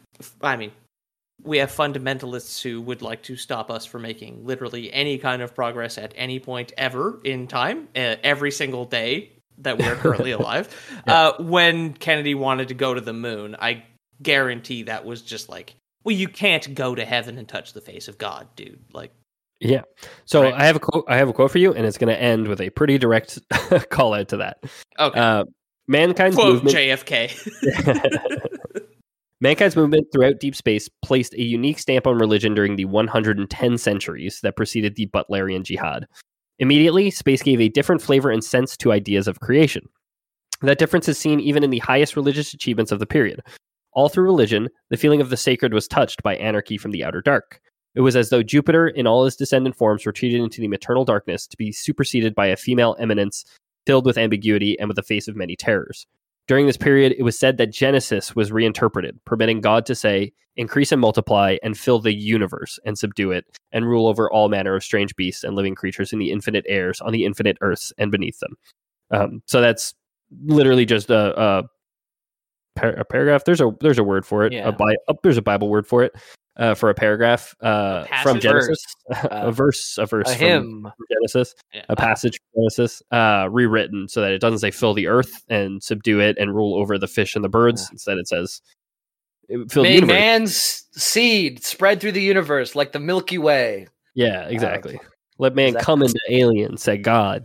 [SPEAKER 5] fundamentalists who would like to stop us from making literally any kind of progress at any point ever in time, every single day that we're currently alive.
[SPEAKER 3] Yeah.
[SPEAKER 5] When Kennedy wanted to go to the moon, I guarantee that was just like, well, you can't go to heaven and touch the face of God, dude. Like,
[SPEAKER 3] yeah. So
[SPEAKER 5] right.
[SPEAKER 3] I have a quote for you, and it's going to end with a pretty direct call out to that.
[SPEAKER 5] Okay.
[SPEAKER 3] Mankind's
[SPEAKER 5] Quote
[SPEAKER 3] movement.
[SPEAKER 5] JFK.
[SPEAKER 3] Mankind's movement throughout deep space placed a unique stamp on religion during the 110 centuries that preceded the Butlerian Jihad. Immediately, space gave a different flavor and sense to ideas of creation. That difference is seen even in the highest religious achievements of the period. All through religion, the feeling of the sacred was touched by anarchy from the outer dark. It was as though Jupiter, in all his descendant forms, retreated into the maternal darkness to be superseded by a female eminence filled with ambiguity and with the face of many terrors. During this period, it was said that Genesis was reinterpreted, permitting God to say, increase and multiply, and fill the universe, and subdue it, and rule over all manner of strange beasts and living creatures in the infinite airs, on the infinite earths, and beneath them. So that's literally just a paragraph. There's a word for it.
[SPEAKER 4] Yeah.
[SPEAKER 3] There's a Bible word for it. For a paragraph from Genesis, a verse from
[SPEAKER 4] hymn.
[SPEAKER 3] Genesis,
[SPEAKER 5] Yeah.
[SPEAKER 3] a passage from Genesis, rewritten so that it doesn't say fill the earth and subdue it and rule over the fish and the birds.
[SPEAKER 4] Yeah.
[SPEAKER 3] Instead, it says fill the
[SPEAKER 4] May
[SPEAKER 3] universe.
[SPEAKER 4] man's seed spread through the universe like the Milky Way.
[SPEAKER 3] Yeah, exactly. Let man
[SPEAKER 4] that-
[SPEAKER 3] come into alien, said God.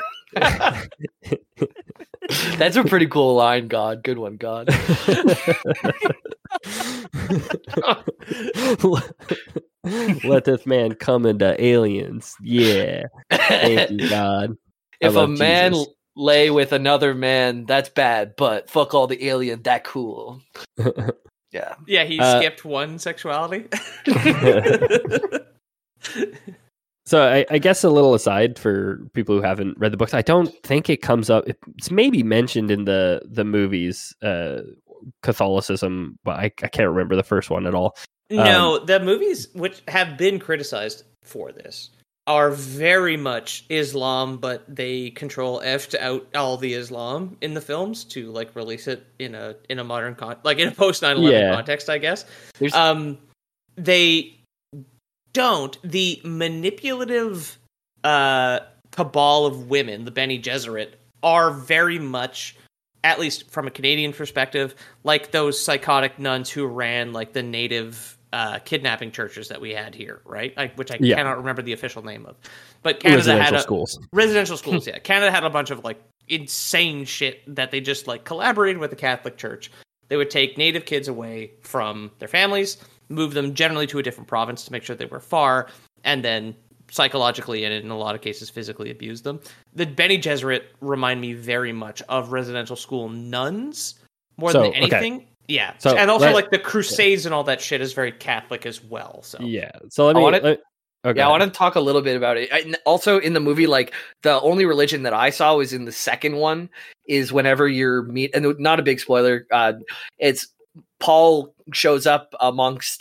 [SPEAKER 4] That's a pretty cool line, God. Good one, God.
[SPEAKER 3] Letteth man come into aliens. Yeah. Thank you, God. I
[SPEAKER 4] If a
[SPEAKER 3] love
[SPEAKER 4] man
[SPEAKER 3] Jesus.
[SPEAKER 4] lay with another man, that's bad, but fuck all the alien, that cool. Yeah.
[SPEAKER 5] Yeah, he skipped one sexuality.
[SPEAKER 3] So I guess a little aside for people who haven't read the books, I don't think it comes up. It's maybe mentioned in the movies, Catholicism, but I can't remember the first one at all.
[SPEAKER 5] No, the movies which have been criticized for this are very much Islam, but they control F'd out all the Islam in the films to like release it in a modern like in a post 9/11 context, I guess. They don't. The manipulative cabal of women, the Bene Gesserit, are very much, at least from a Canadian perspective, like those psychotic nuns who ran like the native kidnapping churches that we had here, right? Which I cannot remember the official name of. But Canada had
[SPEAKER 3] schools.
[SPEAKER 5] Residential schools, yeah. Canada had a bunch of like insane shit that they just like collaborated with the Catholic Church. They would take native kids away from their families, move them generally to a different province to make sure they were far, and then psychologically and in a lot of cases physically abuse them. The Bene Gesserit remind me very much of residential school nuns more than anything. Okay. Yeah. So, and also like the Crusades and all that shit is very Catholic as well. So
[SPEAKER 3] yeah. So I want to
[SPEAKER 4] talk a little bit about it. Also in the movie, like the only religion that I saw was in the second one is whenever you're and not a big spoiler. It's Paul shows up amongst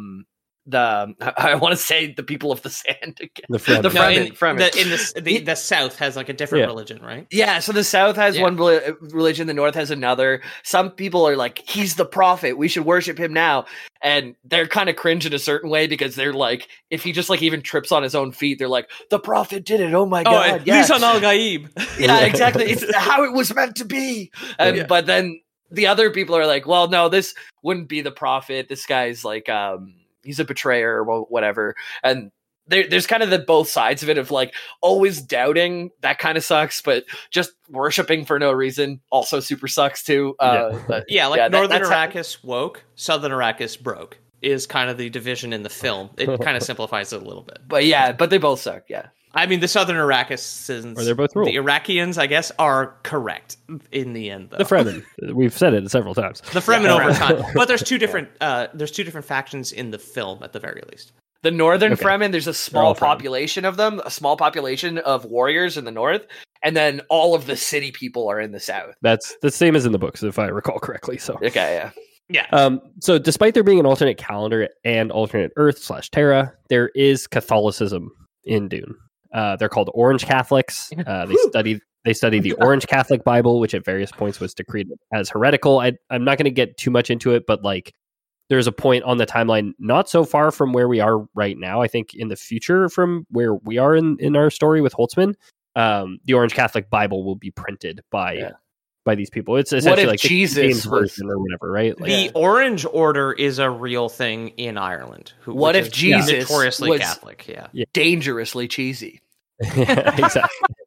[SPEAKER 4] I want to say the people of the sand again.
[SPEAKER 3] The Fremen.
[SPEAKER 5] No,
[SPEAKER 4] Fremen.
[SPEAKER 5] the South has like a different religion, right?
[SPEAKER 4] Yeah, so the South has one religion, the North has another. Some people are like, he's the prophet, we should worship him now. And they're kind of cringe in a certain way because they're like, if he just like even trips on his own feet, they're like, the prophet did it, oh my god.
[SPEAKER 5] Lisan al-Gaib.
[SPEAKER 4] Yeah, exactly. It's how it was meant to be. But then the other people are like, well, no, this wouldn't be the prophet. This guy's like, he's a betrayer or whatever. And there's kind of the both sides of it of like always doubting that kind of sucks, but just worshiping for no reason also super sucks too.
[SPEAKER 5] Northern Arrakis woke, Southern Arrakis broke is kind of the division in the film. It kind of simplifies it a little bit.
[SPEAKER 4] But they both suck. Yeah.
[SPEAKER 5] I mean, the Southern Arrakis,
[SPEAKER 3] or they're both rule.
[SPEAKER 5] The Iraqians, I guess, are correct in the end. Though.
[SPEAKER 3] The Fremen, we've said it several times.
[SPEAKER 5] The Fremen over time, but there's two different factions in the film at the very least.
[SPEAKER 4] The Northern Fremen, there's a small population of them, a small population of warriors in the north, and then all of the city people are in the south.
[SPEAKER 3] That's the same as in the books, if I recall correctly. So
[SPEAKER 5] yeah.
[SPEAKER 3] So despite there being an alternate calendar and alternate Earth/Terra, there is Catholicism in Dune. They're called Orange Catholics. They study the Orange Catholic Bible, which at various points was decreed as heretical. I'm not going to get too much into it, but like there's a point on the timeline not so far from where we are right now. I think in the future from where we are in our story with Holtzman, the Orange Catholic Bible will be printed by these people. It's essentially like
[SPEAKER 4] Jesus
[SPEAKER 3] version or whatever, right? Like,
[SPEAKER 5] the Orange Order is a real thing in Ireland.
[SPEAKER 4] What if Jesus
[SPEAKER 5] notoriously
[SPEAKER 4] was
[SPEAKER 5] Catholic? Yeah.
[SPEAKER 4] Dangerously cheesy.
[SPEAKER 3] Exactly.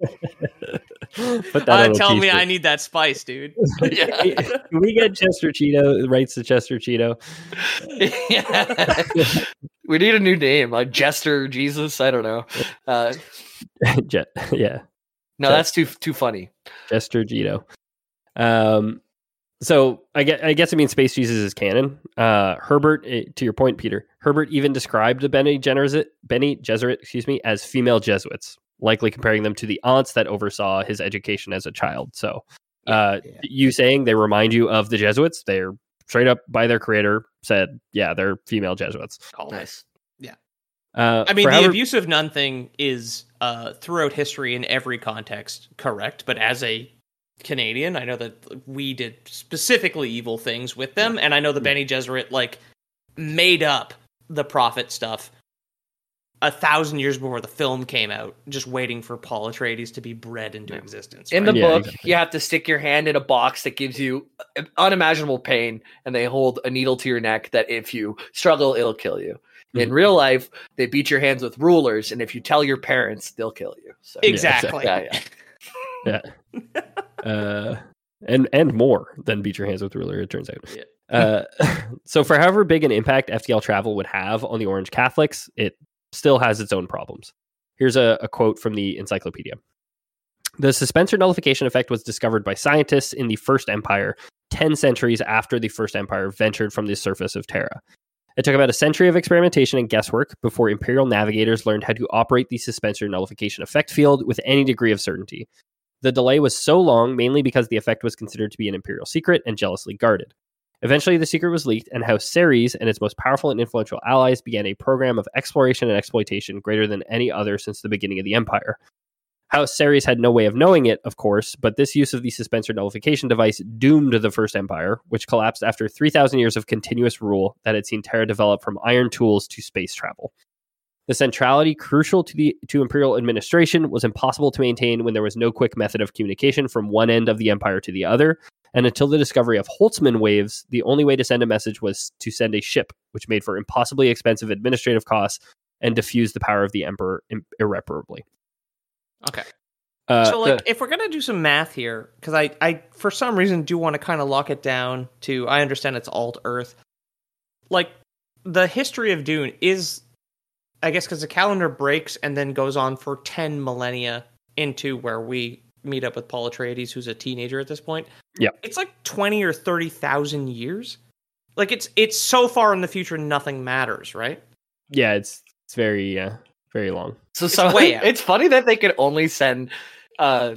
[SPEAKER 3] Put that
[SPEAKER 5] tell me I need that spice, dude.
[SPEAKER 3] Can we get Chester Cheeto rights to Chester Cheeto?
[SPEAKER 4] We need a new name, like Jester Jesus. I don't know. No, that's too funny.
[SPEAKER 3] Chester Cheeto. So I guess it means Space Jesus is canon. Herbert, to your point, Peter, Herbert even described the Bene Gesserit, as female Jesuits, likely comparing them to the aunts that oversaw his education as a child. So you saying they remind you of the Jesuits, they're straight up by their creator said, yeah, they're female Jesuits.
[SPEAKER 5] Oh, nice. Yeah.
[SPEAKER 3] I
[SPEAKER 5] mean, the abusive nun thing is throughout history in every context correct, but as a Canadian, I know that we did specifically evil things with them, and I know the Bene Gesserit like made up the prophet stuff 1,000 years before the film came out, just waiting for Paul Atreides to be bred into existence.
[SPEAKER 4] In the book, you have to stick your hand in a box that gives you unimaginable pain, and they hold a needle to your neck that if you struggle, it'll kill you. In real life, they beat your hands with rulers, and if you tell your parents, they'll kill you. So,
[SPEAKER 5] exactly.
[SPEAKER 3] Yeah. And more than beat your hands with ruler, it turns out. So for however big an impact FTL travel would have on the Orange Catholics, it still has its own problems. Here's a quote from the encyclopedia. The suspensor nullification effect was discovered by scientists in the First Empire 10 centuries after the First Empire ventured from the surface of Terra. It took about a century of experimentation and guesswork before Imperial navigators learned how to operate the suspensor nullification effect field with any degree of certainty. The delay was so long mainly because the effect was considered to be an Imperial secret and jealously guarded. Eventually, the secret was leaked, and House Ceres and its most powerful and influential allies began a program of exploration and exploitation greater than any other since the beginning of the Empire. House Ceres had no way of knowing it, of course, but this use of the suspensor nullification device doomed the First Empire, which collapsed after 3,000 years of continuous rule that had seen Terra develop from iron tools to space travel. The centrality crucial to Imperial administration was impossible to maintain when there was no quick method of communication from one end of the Empire to the other, and until the discovery of Holtzman waves, the only way to send a message was to send a ship, which made for impossibly expensive administrative costs and diffused the power of the Emperor irreparably.
[SPEAKER 5] Okay. So, if we're going to do some math here, because I, for some reason, do want to kind of lock it down to, I understand it's alt-Earth. Like, the history of Dune is, I guess, because the calendar breaks and then goes on for 10 millennia into where we meet up with Paul Atreides, who's a teenager at this point.
[SPEAKER 3] Yeah.
[SPEAKER 5] It's like 20 or 30,000 years. Like, it's so far in the future, nothing matters, right?
[SPEAKER 3] Yeah, it's very, very long.
[SPEAKER 4] So it's funny that they could only send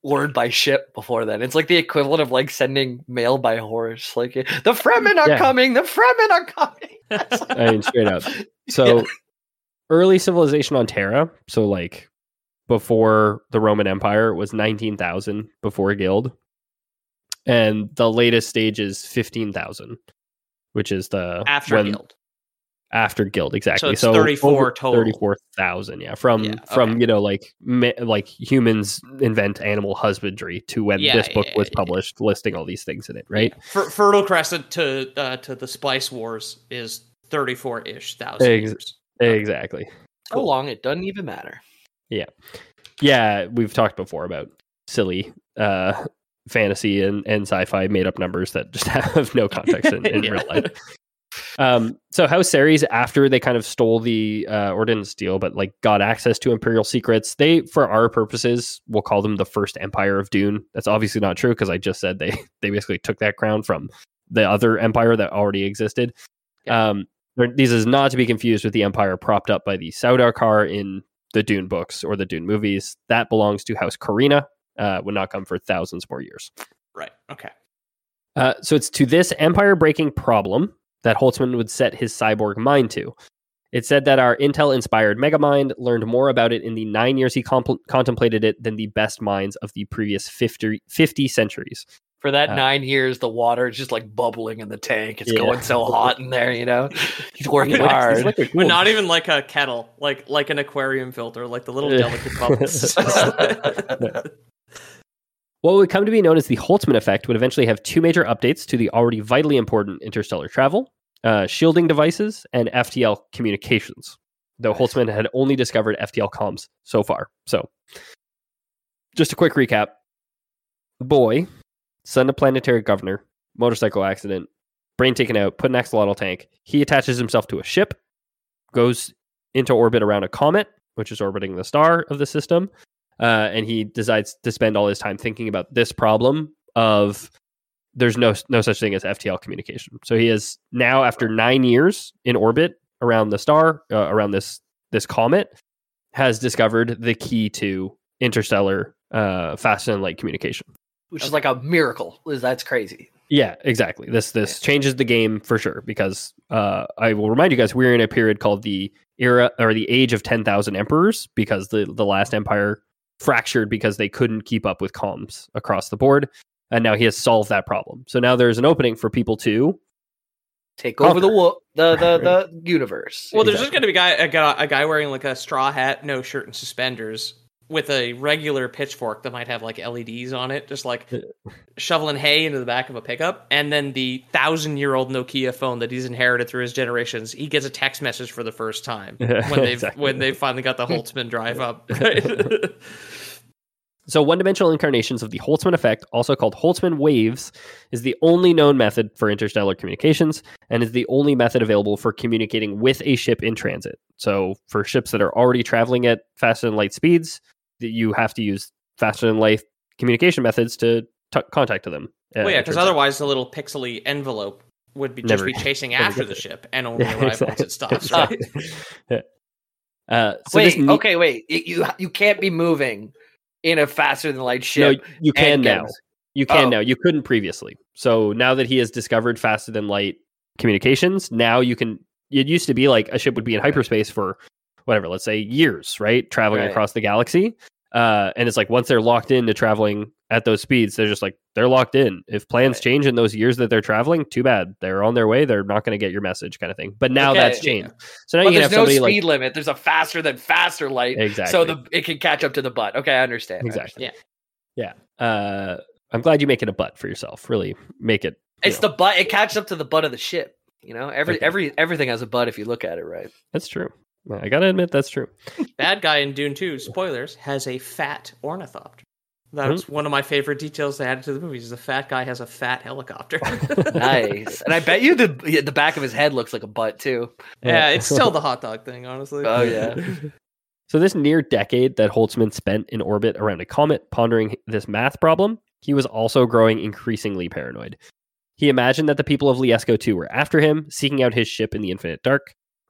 [SPEAKER 4] word by ship before then. It's like the equivalent of like sending mail by horse. Like the Fremen are coming. The Fremen are coming.
[SPEAKER 3] I mean, straight up. So early civilization on Terra. So like before the Roman Empire was 19,000 before Guild. And the latest stage is 15,000, which is the
[SPEAKER 5] After Guild.
[SPEAKER 3] After Guild, exactly.
[SPEAKER 5] So it's 34 total.
[SPEAKER 3] 34,000, yeah. From you know, like humans invent animal husbandry to when this book was published, listing all these things in it, right?
[SPEAKER 5] Yeah. Fertile Crescent to the Spice Wars is 34-ish thousand years.
[SPEAKER 3] Exactly.
[SPEAKER 4] So long, it doesn't even matter.
[SPEAKER 3] Yeah, we've talked before about silly fantasy and sci-fi made up numbers that just have no context in real life. So House Ceres, after they kind of stole the or didn't steal, but like got access to Imperial secrets, they, for our purposes, we'll call them the first Empire of Dune. That's obviously not true because I just said they basically took that crown from the other empire that already existed. This is not to be confused with the empire propped up by the Sardaukar in the Dune books or the Dune movies. That belongs to House Corina. Would not come for thousands more years.
[SPEAKER 5] Right. Okay.
[SPEAKER 3] So it's to this empire-breaking problem that Holtzman would set his cyborg mind to. It said that our Intel-inspired Megamind learned more about it in the 9 years he contemplated it than the best minds of the previous 50 centuries.
[SPEAKER 4] For that 9 years, the water is just like bubbling in the tank. It's going so hot in there, you know? He's working hard.
[SPEAKER 5] But not even like a kettle, like an aquarium filter, like the little delicate bubbles.
[SPEAKER 3] What would come to be known as the Holtzman effect would eventually have two major updates to the already vitally important interstellar travel, shielding devices, and FTL communications, though Holtzman had only discovered FTL comms so far. So, just a quick recap. Boy, son of planetary governor, motorcycle accident, brain taken out, put in axolotl tank. He attaches himself to a ship, goes into orbit around a comet, which is orbiting the star of the system, and he decides to spend all his time thinking about this problem of there's no such thing as FTL communication. So he is now, after 9 years in orbit around the star, around this comet, has discovered the key to interstellar fast and light communication.
[SPEAKER 4] Which is like a miracle. That's crazy.
[SPEAKER 3] Yeah, exactly. This changes the game for sure, because I will remind you guys, we're in a period called the era or the age of 10,000 emperors, because the last empire fractured because they couldn't keep up with comms across the board, and now he has solved that problem. So now there's an opening for people to
[SPEAKER 4] take over the universe.
[SPEAKER 5] Well, there's just going to be a guy wearing like a straw hat, no shirt, and suspenders with a regular pitchfork that might have like LEDs on it, just like shoveling hay into the back of a pickup. And then the 1,000-year-old Nokia phone that he's inherited through his generations, he gets a text message for the first time when they've finally got the Holtzman drive up.
[SPEAKER 3] So one-dimensional incarnations of the Holtzman effect, also called Holtzman waves, is the only known method for interstellar communications and is the only method available for communicating with a ship in transit. So for ships that are already traveling at faster than light speeds, you have to use faster than light communication methods to contact to them.
[SPEAKER 5] Well, yeah, because otherwise the little pixely envelope would be chasing after the ship and only arrive once it stops, right?
[SPEAKER 4] Wait. You can't be moving in a faster than light ship.
[SPEAKER 3] No, you can now. You can now. You couldn't previously. So now that he has discovered faster than light communications, now you can. It used to be like a ship would be in hyperspace for whatever, let's say years, right? Traveling across the galaxy. And it's like once they're locked into traveling at those speeds, they're just like, they're locked in. If plans change in those years that they're traveling, too bad. They're on their way. They're not going to get your message, kind of thing. But now that's changed. So now you can have somebody
[SPEAKER 4] no speed limit. There's a faster than faster light.
[SPEAKER 3] Exactly.
[SPEAKER 4] So it can catch up to the butt. Okay, I understand.
[SPEAKER 3] Exactly. Yeah. I'm glad you make it a butt for yourself. Really make it.
[SPEAKER 4] It's the butt. It catches up to the butt of the ship. You know, everything has a butt if you look at it right.
[SPEAKER 3] That's true. I gotta admit, that's true.
[SPEAKER 5] Bad guy in Dune 2, spoilers, has a fat ornithopter. That's one of my favorite details they added to the movies. Is the fat guy has a fat helicopter.
[SPEAKER 4] Nice. And I bet you the back of his head looks like a butt too.
[SPEAKER 5] Yeah, it's still the hot dog thing, honestly.
[SPEAKER 4] Oh yeah.
[SPEAKER 3] So this near decade that Holtzman spent in orbit around a comet pondering this math problem, he was also growing increasingly paranoid. He imagined that the people of Liesco 2 were after him, seeking out his ship in the infinite dark.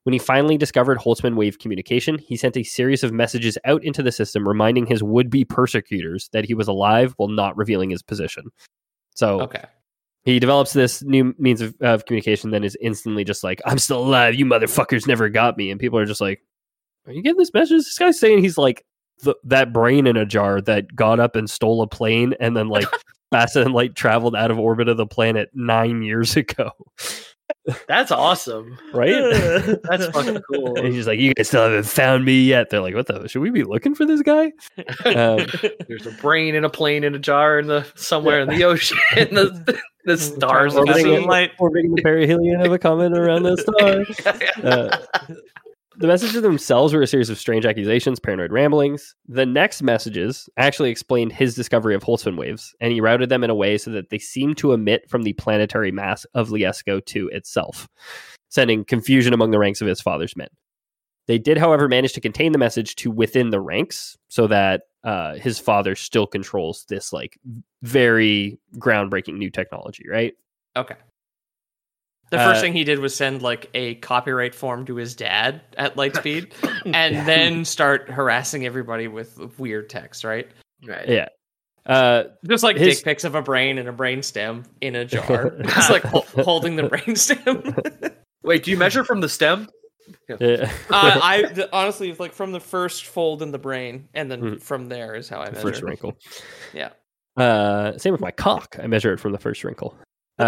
[SPEAKER 3] When he finally discovered Holtzman wave communication, he sent a series of messages out into the system reminding his would-be persecutors that he was alive while not revealing his position. So
[SPEAKER 5] Okay.
[SPEAKER 3] he develops this new means of communication, then is instantly just like, I'm still alive, you motherfuckers never got me. And people are just like, are you getting this message? This guy's saying he's like that brain in a jar that got up and stole a plane and then like faster than light traveled out of orbit of the planet 9 years ago.
[SPEAKER 4] That's awesome.
[SPEAKER 3] Right?
[SPEAKER 4] That's fucking cool.
[SPEAKER 3] And he's like, you guys still haven't found me yet. They're like, what the? Should we be looking for this guy?
[SPEAKER 4] There's a brain in a plane in a jar somewhere in the ocean. The stars
[SPEAKER 3] orbiting
[SPEAKER 5] light.
[SPEAKER 3] the perihelion of a comet around the star. The messages themselves were a series of strange accusations, paranoid ramblings. The next messages actually explained his discovery of Holtzman waves, and he routed them in a way so that they seemed to emit from the planetary mass of Liesco 2 itself, sending confusion among the ranks of his father's men. They did, however, manage to contain the message to within the ranks so that his father still controls this like very groundbreaking new technology, right?
[SPEAKER 5] Okay. The first thing he did was send like a copyright form to his dad at light speed and then start harassing everybody with weird text, right?
[SPEAKER 4] Right.
[SPEAKER 3] Yeah.
[SPEAKER 5] Just like dick pics of a brain and a brain stem in a jar. It's like holding the brain stem.
[SPEAKER 4] Wait, do you measure from the stem?
[SPEAKER 3] Yeah.
[SPEAKER 5] Honestly, it's like from the first fold in the brain, and then from there is how I measure.
[SPEAKER 3] First wrinkle.
[SPEAKER 5] Yeah.
[SPEAKER 3] Same with my cock. I measure it from the first wrinkle.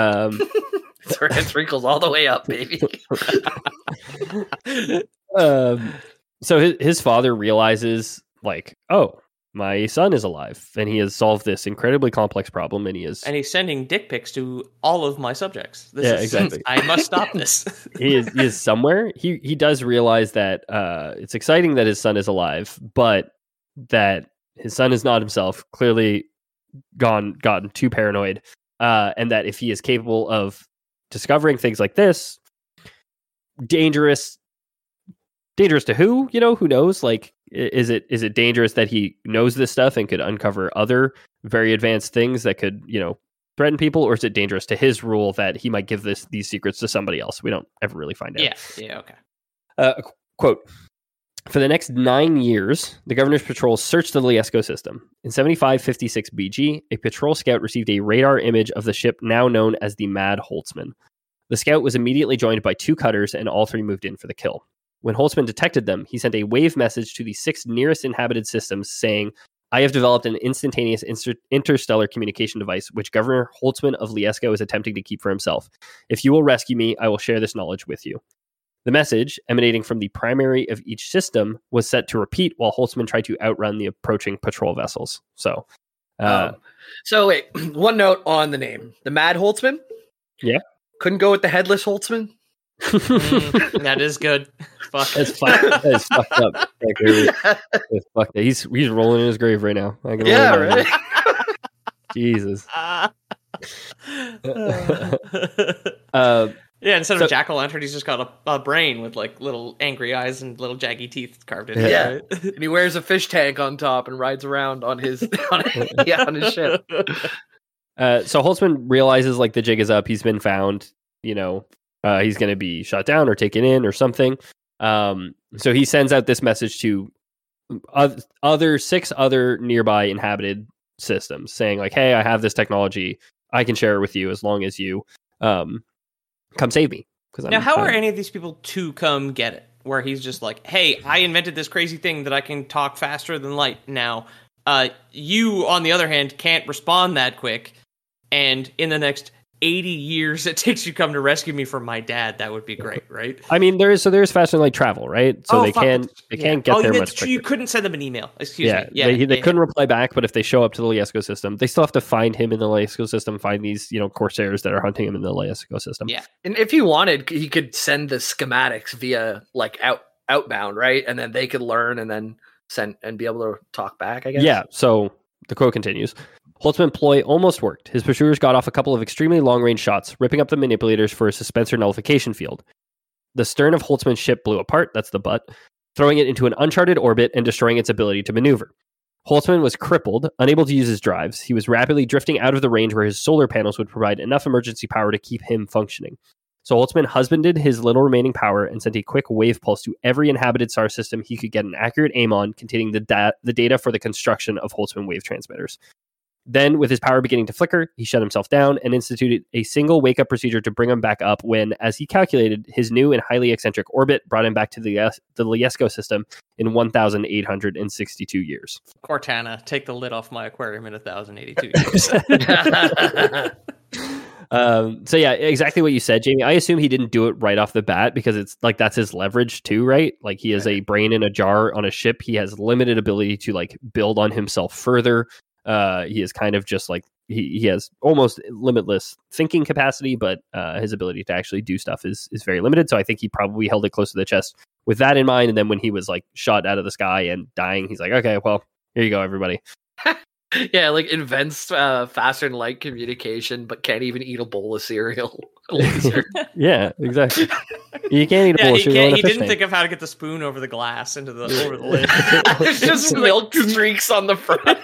[SPEAKER 4] It wrinkles all the way up, baby.
[SPEAKER 3] So his father realizes, like, oh, my son is alive, and he has solved this incredibly complex problem, and he's
[SPEAKER 5] sending dick pics to all of my subjects.
[SPEAKER 3] Exactly.
[SPEAKER 5] I must stop this.
[SPEAKER 3] he is somewhere. He does realize that it's exciting that his son is alive, but that his son is not himself. Clearly, gotten too paranoid, and that if he is capable of discovering things like this, dangerous to who? Who knows? Like, is it dangerous that he knows this stuff and could uncover other very advanced things that could, threaten people, or is it dangerous to his rule that he might give these secrets to somebody else? We don't ever really find out.
[SPEAKER 5] Yeah, okay.
[SPEAKER 3] Quote, for the next 9 years, the governor's patrols searched the Liesco system. In 7556 BG, a patrol scout received a radar image of the ship now known as the Mad Holtzman. The scout was immediately joined by 2 cutters, and all 3 moved in for the kill. When Holtzman detected them, he sent a wave message to the 6 nearest inhabited systems saying, I have developed an instantaneous interstellar communication device which Governor Holtzman of Liesco is attempting to keep for himself. If you will rescue me, I will share this knowledge with you. The message, emanating from the primary of each system, was set to repeat while Holtzman tried to outrun the approaching patrol vessels. So
[SPEAKER 4] wait, one note on the name. The Mad Holtzman?
[SPEAKER 3] Yeah.
[SPEAKER 4] Couldn't go with the Headless Holtzman?
[SPEAKER 5] That is good. Fuck.
[SPEAKER 3] That's fucked up. It's fucked up. He's rolling in his grave right now.
[SPEAKER 4] Yeah, right?
[SPEAKER 3] Jesus.
[SPEAKER 5] Yeah, instead of jack-o'-lantern, he's just got a brain with like little angry eyes and little jaggy teeth carved in it.
[SPEAKER 4] Yeah,
[SPEAKER 5] right?
[SPEAKER 4] And he wears a fish tank on top and rides around on his on his ship.
[SPEAKER 3] So Holtzman realizes like the jig is up. He's been found. He's going to be shot down or taken in or something. So he sends out this message to other 6 other nearby inhabited systems, saying like, "Hey, I have this technology. I can share it with you as long as you come save me."
[SPEAKER 5] Now, how are any of these people to come get it? Where he's just like, "Hey, I invented this crazy thing that I can talk faster than light. Now, you, on the other hand, can't respond that quick, and in the next 80 years it takes you come to rescue me from my dad. That would be great, right?"
[SPEAKER 3] I mean, there's faster than light travel, right? So they can't get there much quicker.
[SPEAKER 5] You couldn't send them an email. Excuse me.
[SPEAKER 3] Yeah, they couldn't reply back, but if they show up to the Liesco system, they still have to find him in the Liesco system, find these, Corsairs that are hunting him in the Liesco system.
[SPEAKER 5] Yeah.
[SPEAKER 4] And if he wanted, he could send the schematics via like outbound, right? And then they could learn and then send and be able to talk back, I guess.
[SPEAKER 3] Yeah, so the quote continues. Holtzman ploy almost worked. His pursuers got off a couple of extremely long-range shots, ripping up the manipulators for a suspensor nullification field. The stern of Holtzman's ship blew apart, that's the butt, throwing it into an uncharted orbit and destroying its ability to maneuver. Holtzman was crippled, unable to use his drives. He was rapidly drifting out of the range where his solar panels would provide enough emergency power to keep him functioning. So Holtzman husbanded his little remaining power and sent a quick wave pulse to every inhabited star system he could get an accurate aim on, containing the data for the construction of Holtzman wave transmitters. Then, with his power beginning to flicker, he shut himself down and instituted a single wake-up procedure to bring him back up when, as he calculated, his new and highly eccentric orbit brought him back to the Liesko system in 1,862 years.
[SPEAKER 5] Cortana, take the lid off my aquarium in 1,082 years.
[SPEAKER 3] So yeah, exactly what you said, Jamie. I assume he didn't do it right off the bat because it's like that's his leverage too, right? Like he is a brain in a jar on a ship. He has limited ability to like build on himself further. He is kind of just like he has almost limitless thinking capacity, but his ability to actually do stuff is very limited. So I think he probably held it close to the chest with that in mind. And then when he was like shot out of the sky and dying, he's like, okay, well, here you go, everybody.
[SPEAKER 4] Yeah, like invents faster than light communication, but can't even eat a bowl of cereal.
[SPEAKER 3] Yeah, exactly. You can't eat a bowl of cereal.
[SPEAKER 5] He didn't think of how to get the spoon over the glass over the lid.
[SPEAKER 4] There's just milk streaks on the front.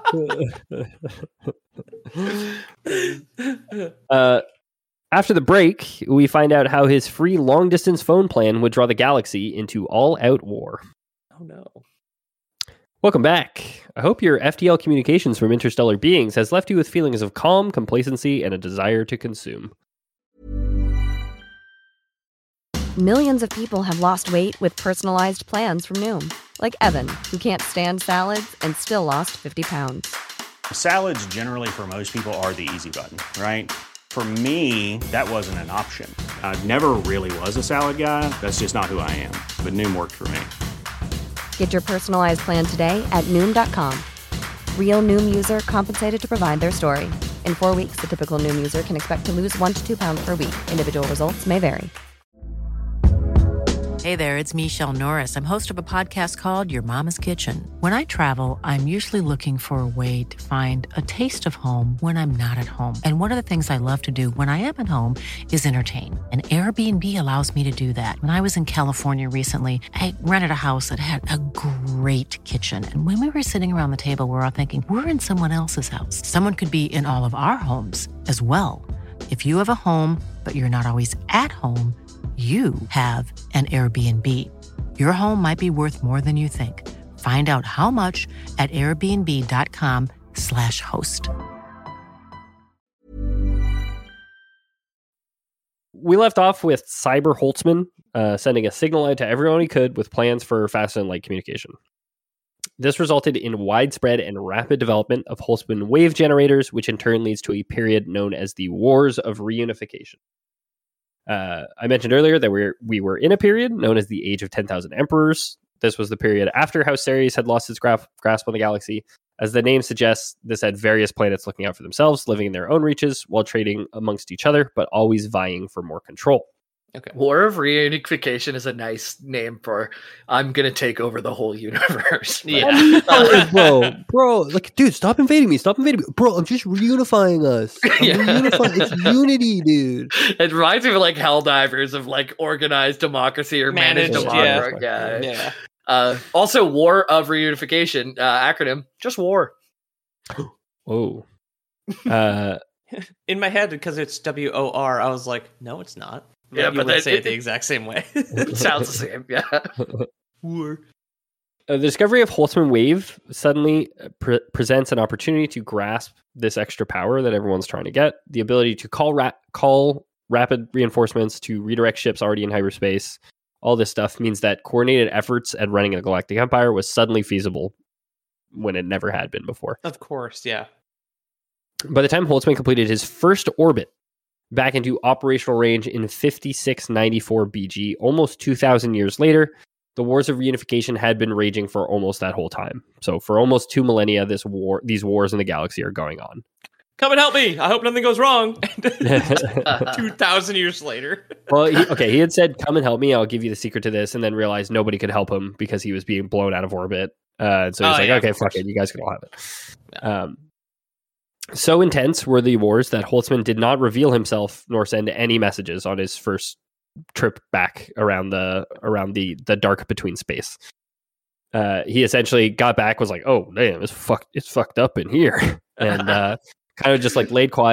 [SPEAKER 3] After the break, we find out how his free long-distance phone plan would draw the galaxy into all-out war.
[SPEAKER 5] Oh no.
[SPEAKER 3] Welcome back. I hope your FTL communications from interstellar beings has left you with feelings of calm, complacency, and a desire to consume.
[SPEAKER 1] Millions of people have lost weight with personalized plans from Noom. Like Evan, who can't stand salads and still lost 50 pounds.
[SPEAKER 2] Salads generally for most people are the easy button, right? For me, that wasn't an option. I never really was a salad guy. That's just not who I am. But Noom worked for me.
[SPEAKER 1] Get your personalized plan today at Noom.com. Real Noom user compensated to provide their story. In 4 weeks, the typical Noom user can expect to lose 1 to 2 pounds per week. Individual results may vary.
[SPEAKER 6] Hey there, it's Michelle Norris. I'm host of a podcast called Your Mama's Kitchen. When I travel, I'm usually looking for a way to find a taste of home when I'm not at home. And one of the things I love to do when I am at home is entertain. And Airbnb allows me to do that. When I was in California recently, I rented a house that had a great kitchen. And when we were sitting around the table, we were all thinking, we're in someone else's house. Someone could be in all of our homes as well. If you have a home, but you're not always at home, you have an Airbnb. Your home might be worth more than you think. Find out how much at airbnb.com/host.
[SPEAKER 3] We left off with Cyber Holtzman sending a signal out to everyone he could with plans for faster than light communication. This resulted in widespread and rapid development of Holtzman wave generators, which in turn leads to a period known as the Wars of Reunification. I mentioned earlier that we were in a period known as the Age of 10,000 Emperors. This was the period after House Ceres had lost its grasp on the galaxy. As the name suggests, this had various planets looking out for themselves, living in their own reaches while trading amongst each other, but always vying for more control.
[SPEAKER 4] Okay. War of Reunification is a nice name for I'm going to take over the whole universe.
[SPEAKER 5] Yeah.
[SPEAKER 3] Bro, like, dude, stop invading me. Bro, I'm just reunifying us. It's unity, dude.
[SPEAKER 4] It reminds me of like Helldivers of like organized democracy or managed democracy. Yeah. Also, War of Reunification, acronym, just war.
[SPEAKER 3] Oh.
[SPEAKER 5] In my head, because it's WOR, I was like, no, it's not.
[SPEAKER 4] Yeah,
[SPEAKER 5] but they say it the exact same way.
[SPEAKER 4] It sounds the same, yeah.
[SPEAKER 3] The discovery of Holtzman Wave suddenly presents an opportunity to grasp this extra power that everyone's trying to get. The ability to call rapid reinforcements, to redirect ships already in hyperspace. All this stuff means that coordinated efforts at running a galactic empire was suddenly feasible when it never had been before.
[SPEAKER 5] Of course, yeah.
[SPEAKER 3] By the time Holtzman completed his first orbit back into operational range in 5694 BG, almost 2,000 years later, the Wars of Reunification had been raging for almost that whole time. So for almost 2 millennia, these wars in the galaxy are going on.
[SPEAKER 5] Come and help me. I hope nothing goes wrong. 2,000 years later.
[SPEAKER 3] Well, he had said, come and help me. I'll give you the secret to this. And then realized nobody could help him because he was being blown out of orbit. So he's okay, fuck it. You guys can all have it. Yeah. So intense were the wars that Holtzman did not reveal himself nor send any messages on his first trip back around the dark between space. He essentially got back, was like, oh damn, it's fucked up in here, and kind of just like laid quiet,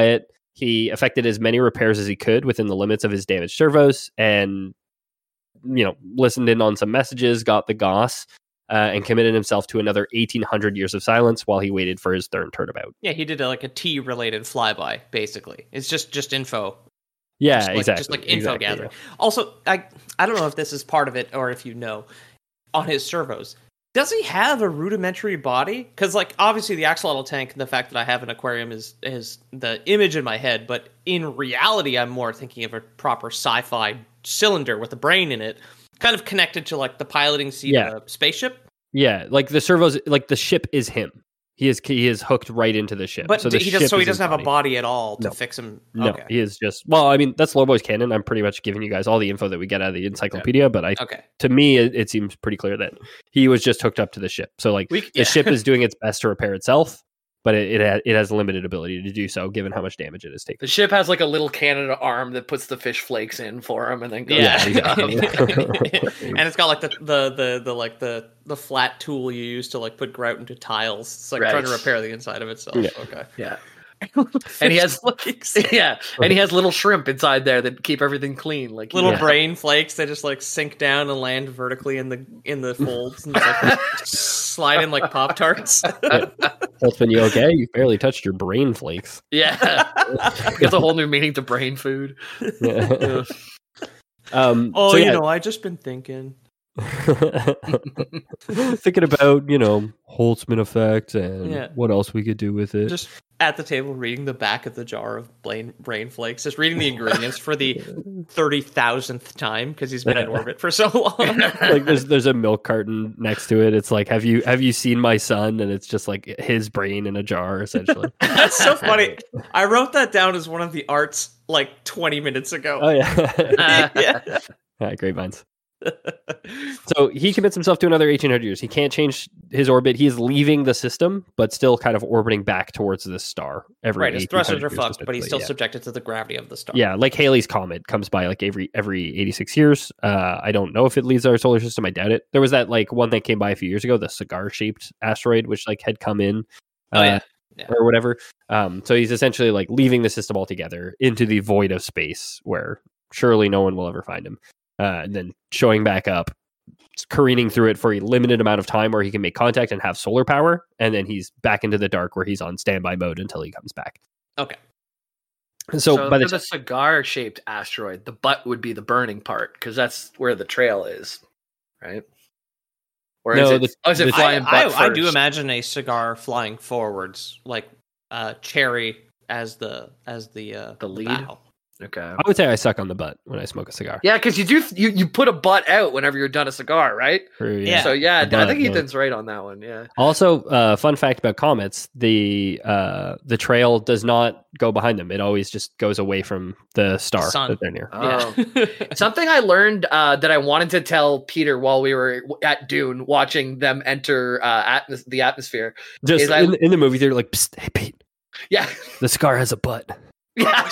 [SPEAKER 3] He effected as many repairs as he could within the limits of his damaged servos, and listened in on some messages, got the goss, and committed himself to another 1,800 years of silence while he waited for his third turnabout.
[SPEAKER 5] Yeah, he did a tea-related flyby, basically. It's just info.
[SPEAKER 3] Yeah,
[SPEAKER 5] Just like info gathering.
[SPEAKER 3] Yeah.
[SPEAKER 5] Also, I don't know if this is part of it or if you know, on his servos, does he have a rudimentary body? Because, like, obviously the axolotl tank and the fact that I have an aquarium is the image in my head, but in reality, I'm more thinking of a proper sci-fi cylinder with a brain in it, kind of connected to, like, the piloting seat of a spaceship.
[SPEAKER 3] Yeah, like the servos, like the ship is him. He is hooked right into the ship.
[SPEAKER 5] But
[SPEAKER 3] so
[SPEAKER 5] he doesn't have a body at all to
[SPEAKER 3] No.
[SPEAKER 5] fix him.
[SPEAKER 3] No,
[SPEAKER 5] Okay.
[SPEAKER 3] he is just. Well, I mean, that's Loreboy's canon. I'm pretty much giving you guys all the info that we get out of the encyclopedia, but to me, it seems pretty clear that he was just hooked up to the ship. So, like, the ship is doing its best to repair itself, but it has limited ability to do so, given how much damage it has taken.
[SPEAKER 4] The ship has like a little Canada arm that puts the fish flakes in for him, and then goes.
[SPEAKER 5] Yeah,
[SPEAKER 3] exactly.
[SPEAKER 5] And it's got like the flat tool you use to like put grout into tiles. It's like trying to repair the inside of itself.
[SPEAKER 3] Yeah.
[SPEAKER 5] Okay.
[SPEAKER 4] Yeah. And he has and he has little shrimp inside there that keep everything clean, like
[SPEAKER 5] Little brain flakes. They just like sink down and land vertically in the folds and just, like, slide in like Pop-Tarts.
[SPEAKER 3] Holtzman, you okay? You barely touched your brain flakes.
[SPEAKER 4] Yeah. Gives a whole new meaning to brain food.
[SPEAKER 3] Yeah.
[SPEAKER 5] I just been thinking.
[SPEAKER 3] Thinking about, Holtzman effect and what else we could do with it.
[SPEAKER 5] Just at the table reading the back of the jar of brain flakes, just reading the ingredients for the 30,000th time because he's been in orbit for so long.
[SPEAKER 3] Like there's a milk carton next to it. It's like, have you seen my son? And it's just like his brain in a jar, essentially.
[SPEAKER 5] That's so funny. I wrote that down as one of the arts like 20 minutes ago.
[SPEAKER 3] Oh yeah. Yeah, great minds. So he commits himself to another 1,800 years. He can't change his orbit. He's leaving the system, but still kind of orbiting back towards this star.
[SPEAKER 5] His thrusters are fucked, but he's still subjected to the gravity of the star.
[SPEAKER 3] Yeah, like Halley's Comet comes by like every 86 years. I don't know if it leaves our solar system. I doubt it. There was that like one that came by a few years ago, the cigar-shaped asteroid, which like had come in. Or whatever. So he's essentially like leaving the system altogether into the void of space where surely no one will ever find him. And then showing back up, careening through it for a limited amount of time where he can make contact and have solar power. And then he's back into the dark where he's on standby mode until he comes back.
[SPEAKER 5] Okay.
[SPEAKER 4] So by the cigar-shaped asteroid, the butt would be the burning part because that's where the trail is, right? Or is it flying butt first?
[SPEAKER 5] I do imagine a cigar flying forwards, like cherry as the
[SPEAKER 4] lead.
[SPEAKER 5] bow.
[SPEAKER 4] Okay.
[SPEAKER 3] I would say I suck on the butt when I smoke a cigar.
[SPEAKER 4] Yeah, because you put a butt out whenever you're done a cigar, right?
[SPEAKER 5] Yeah.
[SPEAKER 4] So I think Ethan's right on that one. Yeah.
[SPEAKER 3] Also, fun fact about comets: the trail does not go behind them; it always just goes away from the star that they're near.
[SPEAKER 4] Oh. Something I learned that I wanted to tell Peter while we were at Dune watching them enter the atmosphere.
[SPEAKER 3] Just in the movie, they're like, "Psst, "Hey, Pete,
[SPEAKER 4] yeah,
[SPEAKER 3] the cigar has a butt."
[SPEAKER 4] Yeah.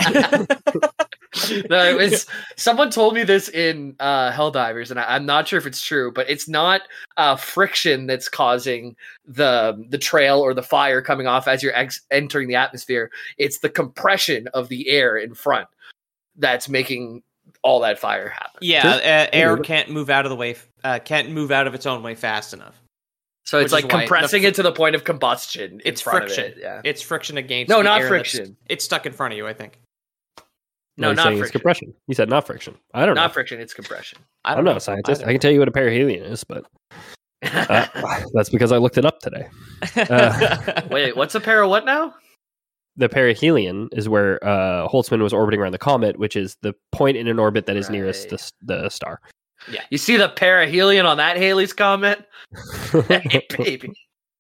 [SPEAKER 4] No, it was someone told me this in Helldivers, and I'm not sure if it's true, but it's not friction that's causing the trail or the fire coming off as you're entering the atmosphere. It's the compression of the air in front that's making all that fire happen.
[SPEAKER 5] Yeah, air can't move out of the way, can't move out of its own way fast enough.
[SPEAKER 4] So it's like compressing it to the point of combustion.
[SPEAKER 5] It's friction. It's friction against.
[SPEAKER 4] No,
[SPEAKER 5] the
[SPEAKER 4] not
[SPEAKER 5] air
[SPEAKER 4] friction.
[SPEAKER 5] It's stuck in front of you, I think.
[SPEAKER 4] No, not friction.
[SPEAKER 3] It's compression. You said not friction. I don't know.
[SPEAKER 4] Not friction. It's compression.
[SPEAKER 3] I'm not a scientist. I can tell you what a perihelion is, but that's because I looked it up today.
[SPEAKER 4] Wait, what's a para what now?
[SPEAKER 3] The perihelion is where Holtzman was orbiting around the comet, which is the point in an orbit that is nearest the star.
[SPEAKER 4] Yeah, you see the perihelion on that Halley's Comet? Hey, baby.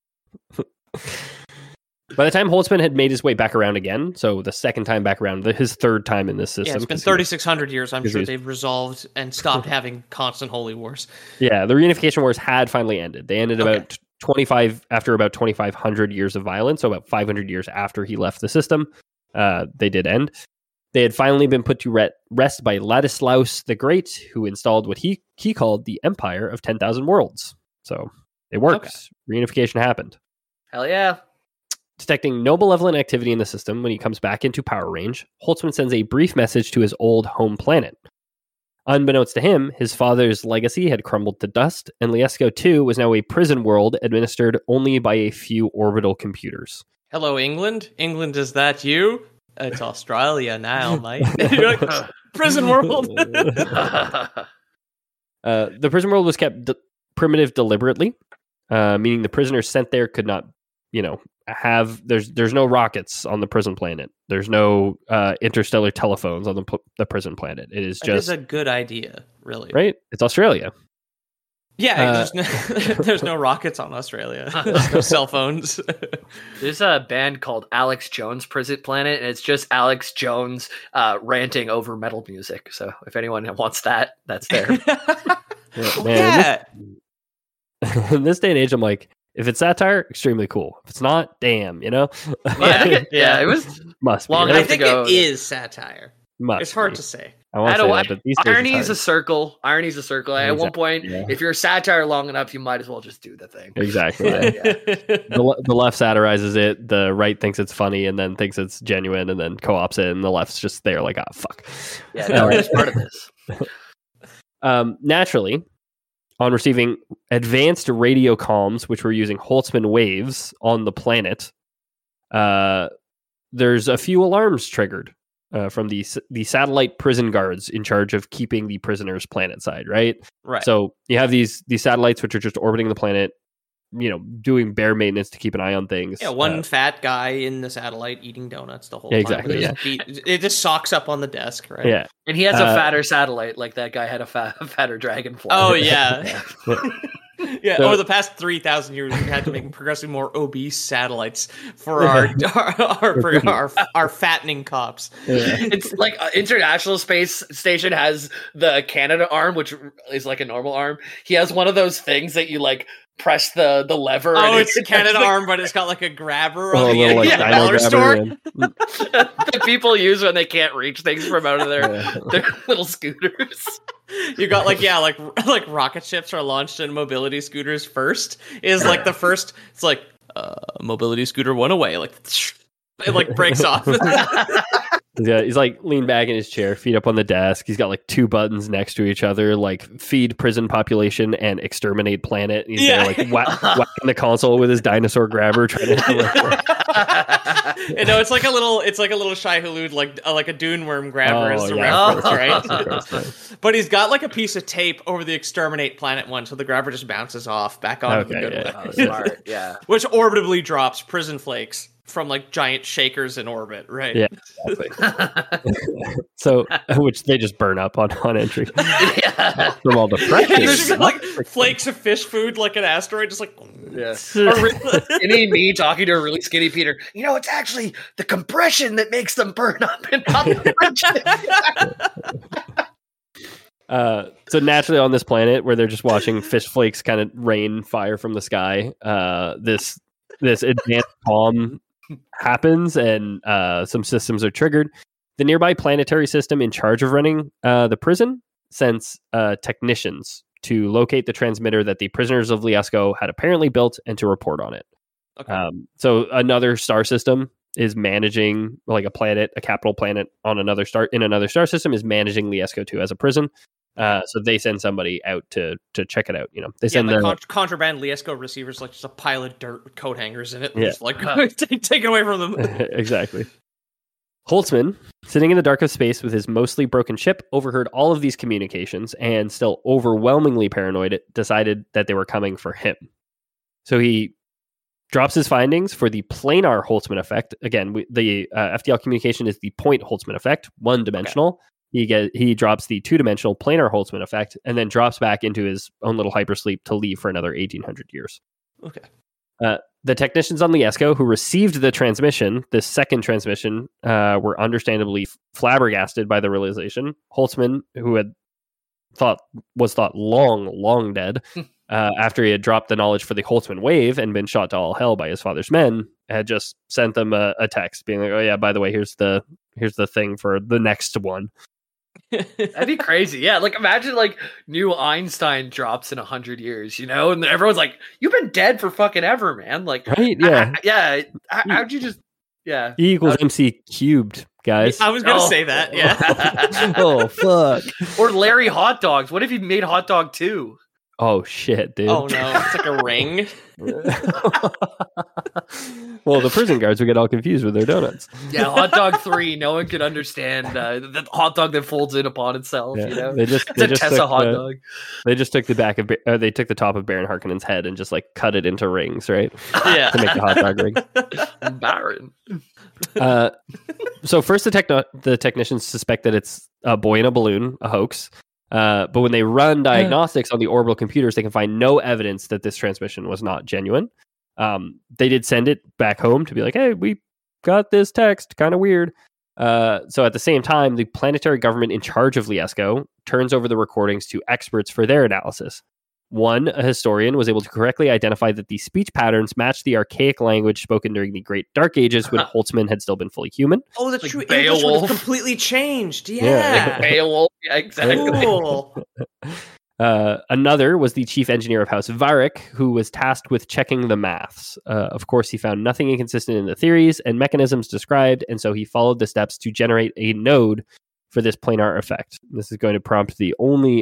[SPEAKER 3] By the time Holtzman had made his way back around again, so the second time back around, his third time in this system.
[SPEAKER 5] Yeah, it's been 3,600 years. I'm sure they've resolved and stopped having constant holy wars.
[SPEAKER 3] Yeah, the reunification wars had finally ended. They ended about 2,500 years of violence, so about 500 years after he left the system. They did end. They had finally been put to rest by Ladislaus the Great, who installed what he called the Empire of 10,000 Worlds. So it worked. Okay. Reunification happened.
[SPEAKER 4] Hell yeah.
[SPEAKER 3] Detecting no malevolent activity in the system when he comes back into power range, Holtzman sends a brief message to his old home planet. Unbeknownst to him, his father's legacy had crumbled to dust, and Liesco 2 was now a prison world administered only by a few orbital computers.
[SPEAKER 5] Hello, England? England, is that you? It's Australia now, mate. You're like, prison world.
[SPEAKER 3] The prison world was kept primitive deliberately, meaning the prisoners sent there could not, have there's no rockets on the prison planet. There's no interstellar telephones on the prison planet. It is just
[SPEAKER 5] a good idea, really.
[SPEAKER 3] Right? It's Australia.
[SPEAKER 5] Yeah, there's no rockets on Australia. There's no cell phones.
[SPEAKER 4] There's a band called Alex Jones Prison Planet, and it's just Alex Jones ranting over metal music. So if anyone wants that, that's there.
[SPEAKER 3] Man, in this day and age, I'm like, if it's satire, extremely cool. If it's not, damn,
[SPEAKER 4] Yeah, it was
[SPEAKER 3] must be.
[SPEAKER 4] long
[SPEAKER 3] Right?
[SPEAKER 5] I
[SPEAKER 4] enough to
[SPEAKER 5] think
[SPEAKER 4] go.
[SPEAKER 5] it is satire.
[SPEAKER 3] Must
[SPEAKER 5] It's hard
[SPEAKER 3] be.
[SPEAKER 5] to say.
[SPEAKER 3] I won't say that, but these days
[SPEAKER 4] Irony is
[SPEAKER 3] it's
[SPEAKER 4] a circle. Irony is a circle. At one point, if you're satire long enough, you might as well just do the thing.
[SPEAKER 3] exactly. Yeah. The left satirizes it, the right thinks it's funny, and then thinks it's genuine, and then co-ops it, and the left's just there like, fuck.
[SPEAKER 4] Yeah, no, it's part of this.
[SPEAKER 3] Naturally, on receiving advanced radio comms, which were using Holtzman waves on the planet, there's a few alarms triggered from the satellite prison guards in charge of keeping the prisoners planet side, right?
[SPEAKER 5] Right.
[SPEAKER 3] So you have these satellites which are just orbiting the planet, doing bare maintenance to keep an eye on things.
[SPEAKER 5] Yeah, one fat guy in the satellite eating donuts the whole
[SPEAKER 3] Exactly,
[SPEAKER 5] time. It just socks up on the desk, right?
[SPEAKER 3] Yeah.
[SPEAKER 4] And he has a fatter satellite, like that guy had a fatter dragonfly.
[SPEAKER 5] Oh, yeah. Yeah,
[SPEAKER 3] So-
[SPEAKER 5] over the past 3,000 years, we've had to make progressively more obese satellites for our fattening cops.
[SPEAKER 4] It's like International Space Station has the Canada arm, which is like a normal arm. He has one of those things that you like press the lever.
[SPEAKER 5] Oh,
[SPEAKER 4] and
[SPEAKER 5] it's a Canada arm, but it's got like a grabber
[SPEAKER 3] Oh,
[SPEAKER 5] on
[SPEAKER 3] a
[SPEAKER 5] the
[SPEAKER 3] little,
[SPEAKER 5] end
[SPEAKER 3] like,
[SPEAKER 5] of the
[SPEAKER 3] dino
[SPEAKER 5] dollar
[SPEAKER 3] grabber,
[SPEAKER 5] store.
[SPEAKER 3] and-
[SPEAKER 4] that people use when they can't reach things from out of their little scooters.
[SPEAKER 5] You got like rocket ships are launched in mobility scooters first. Is like the first. It's like mobility scooter one away. Like it like breaks off.
[SPEAKER 3] Yeah, he's like leaned back in his chair, feet up on the desk. He's got like two buttons next to each other, like feed prison population and exterminate planet. And he's there like whacking the console with his dinosaur grabber, trying to.
[SPEAKER 5] It's like a little Shai Hulud, like a dune worm grabber is the reference, right? But he's got like a piece of tape over the exterminate planet one, so the grabber just bounces off back onto the good one.
[SPEAKER 4] Oh, smart, yeah.
[SPEAKER 5] Which orbitably drops prison flakes from like giant shakers in orbit, right?
[SPEAKER 3] Yeah, exactly. So, which they just burn up on entry from all the pressure.
[SPEAKER 5] There's just like flakes of fish food, like an asteroid, just like
[SPEAKER 4] Skinny me talking to a really skinny Peter. It's actually the compression that makes them burn up and not the friction.
[SPEAKER 3] So naturally, on this planet where they're just watching fish flakes kind of rain fire from the sky, this advanced bomb happens, and some systems are triggered. The nearby planetary system in charge of running the prison sends technicians to locate the transmitter that the prisoners of Liesco had apparently built and to report on it.
[SPEAKER 5] Okay.
[SPEAKER 3] So another star system is managing, like a capital planet on another star system is managing Liesco 2 as a prison. So they send somebody out to check it out. They send
[SPEAKER 5] contraband Liesco receivers, like just a pile of dirt with coat hangers in it.
[SPEAKER 3] Yeah.
[SPEAKER 5] Just like take it away from them.
[SPEAKER 3] Exactly. Holtzman, sitting in the dark of space with his mostly broken ship, overheard all of these communications and, still overwhelmingly paranoid, decided that they were coming for him. So he drops his findings for the planar Holtzman effect. Again, the FTL communication is the point Holtzman effect, one-dimensional. Okay. He drops the two-dimensional planar Holtzman effect and then drops back into his own little hypersleep to leave for another 1,800 years.
[SPEAKER 5] Okay.
[SPEAKER 3] The technicians on Liesco who received the transmission, this second transmission, were understandably flabbergasted by the realization. Holtzman, who was thought long dead, after he had dropped the knowledge for the Holtzman wave and been shot to all hell by his father's men, had just sent them a text being like, "Oh yeah, by the way, here's the thing for the next one."
[SPEAKER 4] That'd be crazy. Yeah, like imagine like new Einstein drops in 100 years, and everyone's like, "You've been dead for fucking ever, man!" Like,
[SPEAKER 3] right? Yeah,
[SPEAKER 4] How'd you just? Yeah,
[SPEAKER 3] E equals MC cubed, guys.
[SPEAKER 5] I was gonna say that. Yeah.
[SPEAKER 3] Oh fuck.
[SPEAKER 4] Or Larry Hot Dogs. What if he made Hot Dog 2?
[SPEAKER 3] Oh shit, dude.
[SPEAKER 5] Oh no, it's like a ring.
[SPEAKER 3] Well, the prison guards would get all confused with their donuts.
[SPEAKER 4] Yeah, Hot Dog 3. No one could understand the hot dog that folds in upon itself.
[SPEAKER 3] Yeah,
[SPEAKER 4] It's a Tessa
[SPEAKER 3] took
[SPEAKER 4] hot dog.
[SPEAKER 3] They just took they took the top of Baron Harkonnen's head and just like cut it into rings, right?
[SPEAKER 5] Yeah.
[SPEAKER 3] To make the hot dog ring.
[SPEAKER 4] Baron.
[SPEAKER 3] So first, the technicians suspect that it's a boy in a balloon, a hoax. But when they run diagnostics on the orbital computers, they can find no evidence that this transmission was not genuine. They did send it back home to be like, hey, we got this text, kind of weird. So at the same time, the planetary government in charge of Liesco turns over the recordings to experts for their analysis. A historian, was able to correctly identify that the speech patterns matched the archaic language spoken during the Great Dark Ages when Holtzman had still been fully human.
[SPEAKER 5] Oh, that's
[SPEAKER 4] Like
[SPEAKER 5] true.
[SPEAKER 4] Beowulf.
[SPEAKER 5] English would have completely changed.
[SPEAKER 3] Yeah.
[SPEAKER 5] Yeah.
[SPEAKER 4] Beowulf. Yeah, exactly.
[SPEAKER 5] Cool.
[SPEAKER 3] Another was the chief engineer of House Varric, who was tasked with checking the maths. Of course, he found nothing inconsistent in the theories and mechanisms described, and so he followed the steps to generate a node for this planar effect. This is going to prompt the only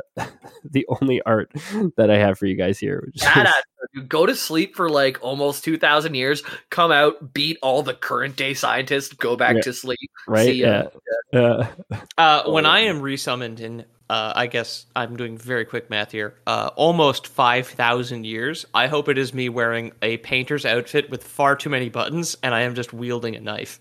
[SPEAKER 3] art that I have for you guys here.
[SPEAKER 4] You go to sleep for like almost 2,000 years, come out, beat all the current day scientists, go back to sleep.
[SPEAKER 3] Right?
[SPEAKER 4] See ya.
[SPEAKER 5] When I am resummoned in, I guess I'm doing very quick math here, almost 5,000 years, I hope it is me wearing a painter's outfit with far too many buttons, and I am just wielding a knife.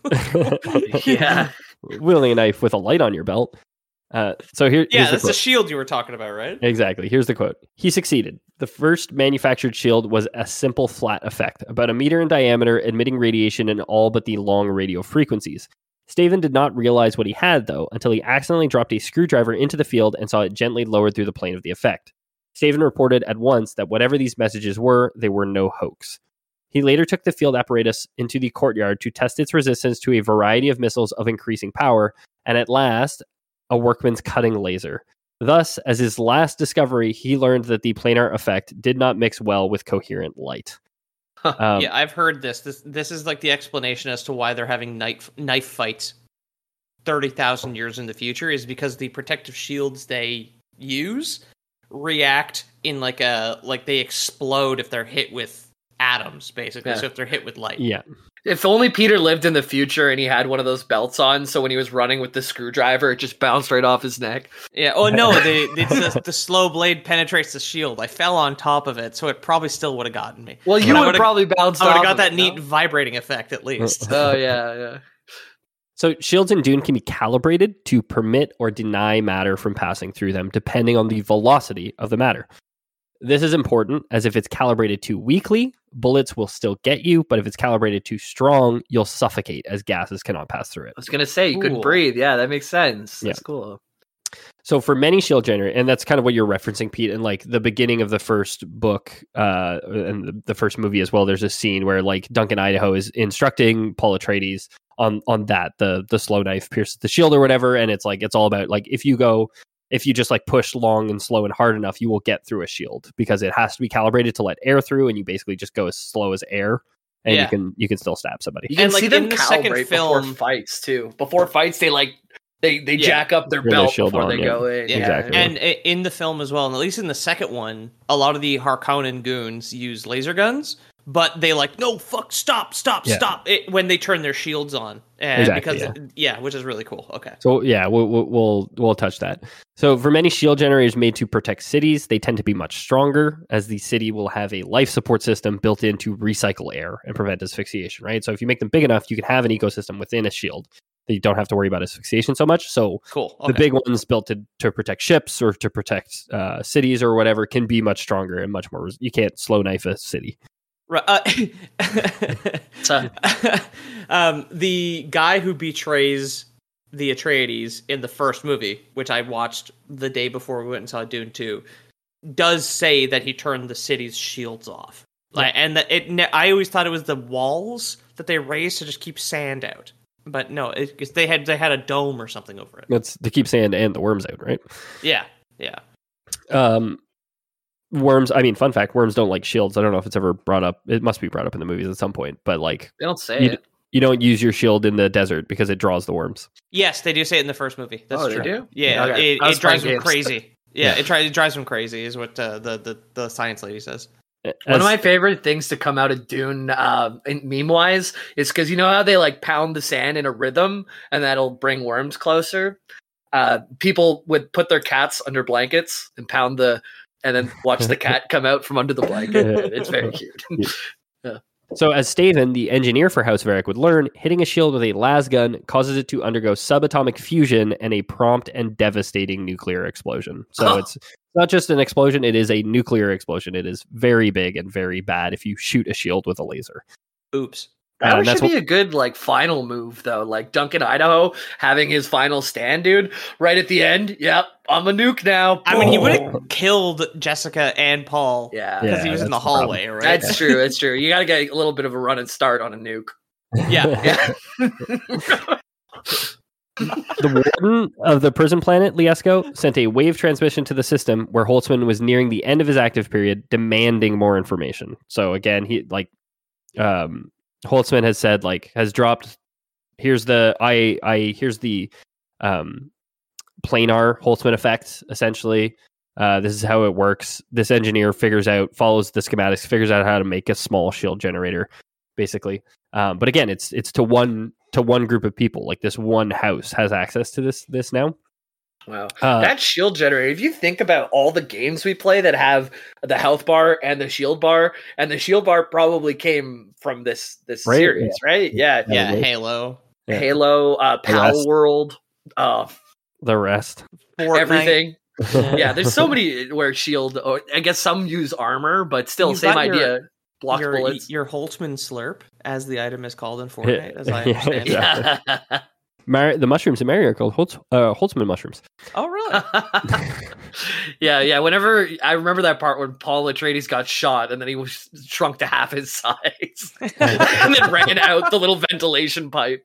[SPEAKER 4] Yeah.
[SPEAKER 3] Wielding a knife with a light on your belt. So here's
[SPEAKER 5] that's
[SPEAKER 3] the
[SPEAKER 5] the shield you were talking about, right?
[SPEAKER 3] Exactly. Here's the quote. He succeeded. The first manufactured shield was a simple flat effect, about a meter in diameter, emitting radiation in all but the long radio frequencies. Staven did not realize what he had, though, until he accidentally dropped a screwdriver into the field and saw it gently lowered through the plane of the effect. Staven reported at once that whatever these messages were, they were no hoax. He later took the field apparatus into the courtyard to test its resistance to a variety of missiles of increasing power, and at last, a workman's cutting laser. Thus, as his last discovery, he learned that the planar effect did not mix well with coherent light.
[SPEAKER 5] Yeah, I've heard this. This is like the explanation as to why they're having knife fights 30,000 years in the future, is because the protective shields they use react in like they explode if they're hit with atoms, basically.
[SPEAKER 4] Yeah.
[SPEAKER 5] So if they're hit with light.
[SPEAKER 3] Yeah.
[SPEAKER 4] If only Peter lived in the future and he had one of those belts on, so when he was running with the screwdriver, it just bounced right off his neck.
[SPEAKER 5] Yeah. Oh no, the slow blade penetrates the shield. I fell on top of it, so it probably still would have gotten me.
[SPEAKER 4] Well, you
[SPEAKER 5] But I
[SPEAKER 4] would
[SPEAKER 5] would've-
[SPEAKER 4] probably bounced
[SPEAKER 5] I would
[SPEAKER 4] off
[SPEAKER 5] have got
[SPEAKER 4] of
[SPEAKER 5] that
[SPEAKER 4] it,
[SPEAKER 5] neat
[SPEAKER 4] no?
[SPEAKER 5] vibrating effect at least.
[SPEAKER 4] Oh, yeah.
[SPEAKER 3] So shields in Dune can be calibrated to permit or deny matter from passing through them, depending on the velocity of the matter. This is important, as if it's calibrated too weakly, bullets will still get you, but if it's calibrated too strong, you'll suffocate, as gases cannot pass through it.
[SPEAKER 4] I was going to say, you couldn't
[SPEAKER 5] Cool.
[SPEAKER 4] breathe. Yeah, that makes sense.
[SPEAKER 3] Yeah.
[SPEAKER 4] That's cool.
[SPEAKER 3] So for many shield generators, and that's kind of what you're referencing, Pete, in like the beginning of the first book and the first movie as well, there's a scene where like Duncan Idaho is instructing Paul Atreides on that, the slow knife pierces the shield or whatever, and it's like, it's all about like, if you just like push long and slow and hard enough, you will get through a shield, because it has to be calibrated to let air through, and you basically just go as slow as air, and
[SPEAKER 5] Yeah.
[SPEAKER 3] you can still stab somebody.
[SPEAKER 4] You can
[SPEAKER 5] And, like,
[SPEAKER 4] see them
[SPEAKER 5] in the second
[SPEAKER 4] calibrate
[SPEAKER 5] film-
[SPEAKER 4] before fights, too. Before fights, they
[SPEAKER 5] Yeah.
[SPEAKER 4] jack up their
[SPEAKER 3] Bring their
[SPEAKER 4] belt
[SPEAKER 3] shield
[SPEAKER 4] before
[SPEAKER 3] on,
[SPEAKER 4] they
[SPEAKER 3] yeah.
[SPEAKER 4] go in.
[SPEAKER 5] Yeah.
[SPEAKER 3] Exactly.
[SPEAKER 5] And in the film as well, and at least in the second one, a lot of the Harkonnen goons use laser guns, but they like, no, fuck, stop,
[SPEAKER 3] Yeah.
[SPEAKER 5] when they turn their shields on. And
[SPEAKER 3] Exactly,
[SPEAKER 5] which is really cool. Okay.
[SPEAKER 3] So yeah, we'll touch that. So for many shield generators made to protect cities, they tend to be much stronger, as the city will have a life support system built in to recycle air and prevent asphyxiation, right? So if you make them big enough, you can have an ecosystem within a shield that you don't have to worry about asphyxiation so much. So
[SPEAKER 5] Cool.
[SPEAKER 3] the big ones built to protect ships or to protect cities or whatever can be much stronger and much more. You can't slow knife a city.
[SPEAKER 5] Right. The guy who betrays the Atreides in the first movie, which I watched the day before we went and saw Dune 2, does say that he turned the city's shields off. Like, and that I always thought it was the walls that they raised to just keep sand out. But no, they had a dome or something over it.
[SPEAKER 3] They keep saying and the worms out, right?
[SPEAKER 5] Yeah.
[SPEAKER 3] Worms. I mean, fun fact: worms don't like shields. I don't know if it's ever brought up. It must be brought up in the movies at some point. But like,
[SPEAKER 4] They don't say it.
[SPEAKER 3] you don't use your shield in the desert because it draws the worms.
[SPEAKER 5] Yes, they do say it in the first movie. That's true.
[SPEAKER 4] They do?
[SPEAKER 5] Yeah,
[SPEAKER 4] Okay.
[SPEAKER 5] it drives them
[SPEAKER 4] games.
[SPEAKER 5] crazy. Yeah, it drives them crazy is what the science lady says.
[SPEAKER 4] One of my favorite things to come out of Dune, meme wise, is because you know how they like pound the sand in a rhythm, and that'll bring worms closer. People would put their cats under blankets and and then watch the cat come out from under the blanket. It's very cute.
[SPEAKER 3] So, as Staven, the engineer for House Varric, would learn, hitting a shield with a las gun causes it to undergo subatomic fusion and a prompt and devastating nuclear explosion. So, it's not just an explosion, it is a nuclear explosion. It is very big and very bad if you shoot a shield with a laser.
[SPEAKER 5] Oops.
[SPEAKER 4] That should be a good like final move though, like Duncan Idaho having his final stand, dude. Right at the end, yep, I'm a nuke now.
[SPEAKER 5] I mean, he would have killed Jessica and Paul.
[SPEAKER 4] Yeah,
[SPEAKER 5] because he was in the hallway, right?
[SPEAKER 4] That's true. That's true. You got to get a little bit of a run and start on a nuke.
[SPEAKER 5] Yeah.
[SPEAKER 3] The warden of the prison planet, Liesco, sent a wave transmission to the system where Holtzman was nearing the end of his active period, demanding more information. So again, Holtzman has said, like, has dropped. Here's the here's the planar Holtzman effect. Essentially, this is how it works. This engineer follows the schematics, figures out how to make a small shield generator, basically. But again, it's to one group of people. Like this one house has access to this now.
[SPEAKER 4] Wow. That shield generator, if you think about all the games we play that have the health bar and the shield bar, and the shield bar probably came from this
[SPEAKER 3] Right?
[SPEAKER 4] series, right? Yeah.
[SPEAKER 5] Yeah, Halo.
[SPEAKER 3] Yeah.
[SPEAKER 4] Halo, Pal World,
[SPEAKER 3] The rest.
[SPEAKER 5] Fortnite.
[SPEAKER 4] everything. Yeah, there's so many where shield, or I guess some use armor, but still,
[SPEAKER 5] You've
[SPEAKER 4] same
[SPEAKER 5] got
[SPEAKER 4] idea. Block bullets.
[SPEAKER 5] Your Holtzman slurp, as the item is called in Fortnite, as I understand it.
[SPEAKER 3] Yeah.
[SPEAKER 4] Yeah.
[SPEAKER 3] The mushrooms in Mario are called Holtzman mushrooms.
[SPEAKER 5] Oh, really?
[SPEAKER 4] yeah. Whenever I remember that part when Paul Atreides got shot and then he was shrunk to half his size, and then ran out the little ventilation pipe.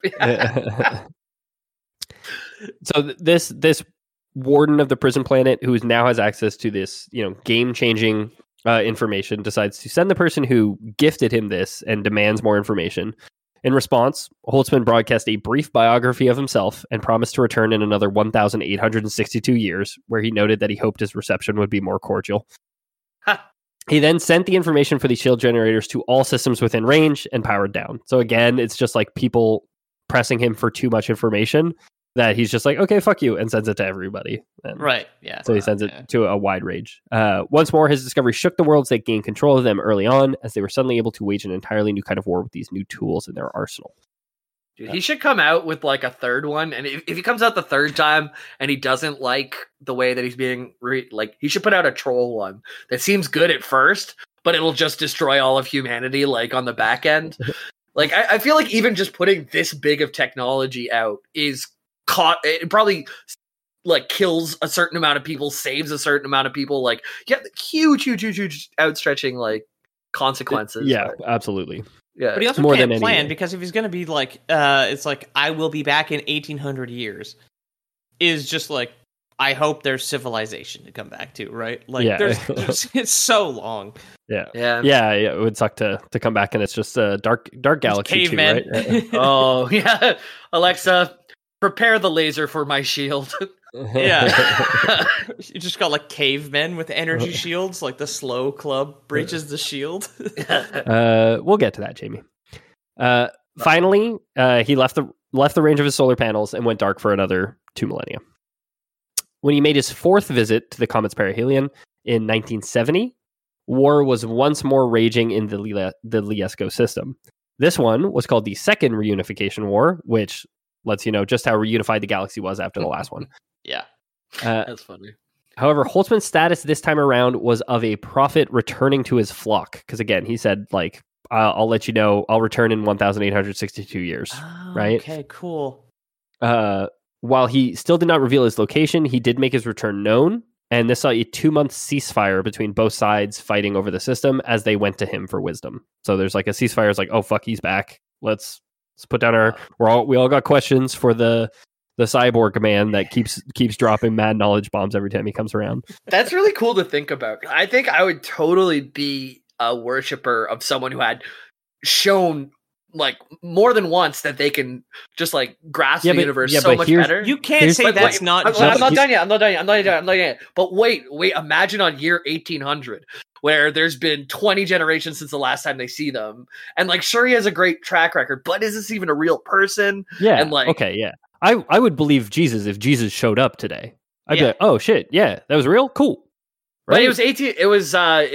[SPEAKER 3] So this warden of the prison planet, who now has access to this, game-changing information, decides to send the person who gifted him this and demands more information. In response, Holtzman broadcast a brief biography of himself and promised to return in another 1,862 years, where he noted that he hoped his reception would be more cordial. He then sent the information for the shield generators to all systems within range and powered down. So again, it's just like people pressing him for too much information that he's just like, okay, fuck you, and sends it to everybody. And
[SPEAKER 5] Right, yeah.
[SPEAKER 3] so he sends it to a wide range. Once more, his discovery shook the worlds that gained control of them early on, as they were suddenly able to wage an entirely new kind of war with these new tools in their arsenal.
[SPEAKER 4] Dude, he should come out with like a third one, and if he comes out the third time and he doesn't like the way that he's being he should put out a troll one that seems good at first, but it'll just destroy all of humanity like on the back end. Like I feel like even just putting this big of technology out is it probably like kills a certain amount of people, saves a certain amount of people. Like, yeah, huge outstretching like consequences.
[SPEAKER 3] Yeah, absolutely.
[SPEAKER 4] Yeah,
[SPEAKER 5] But he also
[SPEAKER 3] More
[SPEAKER 5] can't
[SPEAKER 3] than
[SPEAKER 5] plan
[SPEAKER 3] anything.
[SPEAKER 5] because if he's going to be like, it's like, I will be back in 1800 years, is just like, I hope there's civilization to come back to, right? Like,
[SPEAKER 3] Yeah.
[SPEAKER 5] there's it's so long.
[SPEAKER 3] Yeah.
[SPEAKER 4] yeah.
[SPEAKER 3] It would suck to come back and it's just a dark galaxy too,
[SPEAKER 5] cavemen.
[SPEAKER 3] right?
[SPEAKER 4] Oh yeah, Alexa, prepare the laser for my shield.
[SPEAKER 5] Yeah. You just got like cavemen with energy shields, like the slow club breaches the shield.
[SPEAKER 3] We'll get to that, Jamie. Finally, he left the range of his solar panels and went dark for another 2 millennia. When he made his fourth visit to the comet's perihelion in 1970, war was once more raging in the Liesco system. This one was called the Second Reunification War, which lets you know just how reunified the galaxy was after the last one.
[SPEAKER 5] Yeah.
[SPEAKER 4] That's funny.
[SPEAKER 3] However, Holtzman's status this time around was of a prophet returning to his flock. Because again, he said, like, I'll let you know, I'll return in 1,862 years. Right?
[SPEAKER 5] Okay, cool.
[SPEAKER 3] While he still did not reveal his location, he did make his return known. And this saw a 2-month ceasefire between both sides fighting over the system as they went to him for wisdom. So there's like a ceasefire. It's like, oh, fuck, he's back. Let's Let's put down we all got questions for the cyborg man that keeps dropping mad knowledge bombs every time he comes around.
[SPEAKER 4] That's really cool to think about. I think I would totally be a worshiper of someone who had shown like more than once that they can just like grasp the universe so much better.
[SPEAKER 5] You can't say that's not.
[SPEAKER 4] I'm not done yet. But wait. Imagine on year 1800, where there's been 20 generations since the last time they see them, and like, sure, he has a great track record, but is this even a real person?
[SPEAKER 3] Yeah.
[SPEAKER 4] And like,
[SPEAKER 3] okay, yeah. I would believe Jesus if Jesus showed up today. I'd be like, oh shit, yeah, that was real, cool. Right?
[SPEAKER 4] But it was 18. It was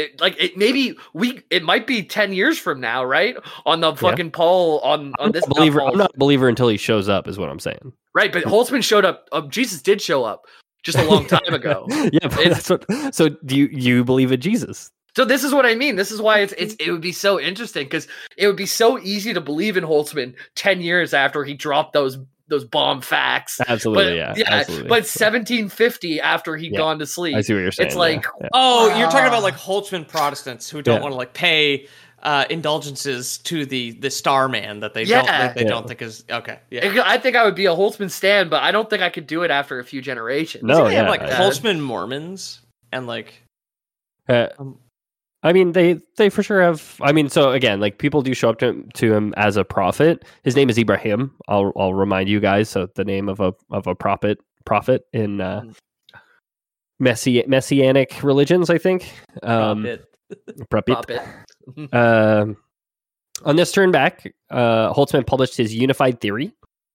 [SPEAKER 4] it might be 10 years from now, right? On the fucking poll on this.
[SPEAKER 3] I'm not a believer until he shows up, is what I'm saying.
[SPEAKER 4] Right, but Holtzman showed up. Jesus did show up just a long time ago.
[SPEAKER 3] Yeah, but that's what. So do you believe in Jesus?
[SPEAKER 4] So this is what I mean. This is why it would be so interesting, because it would be so easy to believe in Holtzman 10 years after he dropped those bomb facts.
[SPEAKER 3] Absolutely,
[SPEAKER 4] absolutely. But 1750 after he'd gone to sleep.
[SPEAKER 3] I see what you're saying.
[SPEAKER 4] It's like,
[SPEAKER 5] oh, you're talking about like Holtzman Protestants who don't want to like pay indulgences to the star man that they don't think is okay. Yeah,
[SPEAKER 4] I think I would be a Holtzman stan, but I don't think I could do it after a few generations.
[SPEAKER 3] No,
[SPEAKER 5] they have like Holtzman Mormons and like.
[SPEAKER 3] I mean, they for sure have. I mean, so again, like people do show up to him as a prophet. His name is Ibrahim. I'll remind you guys. So the name of a prophet in messianic religions, I think. Prophet. On this turn back, Holtzman published his unified theory.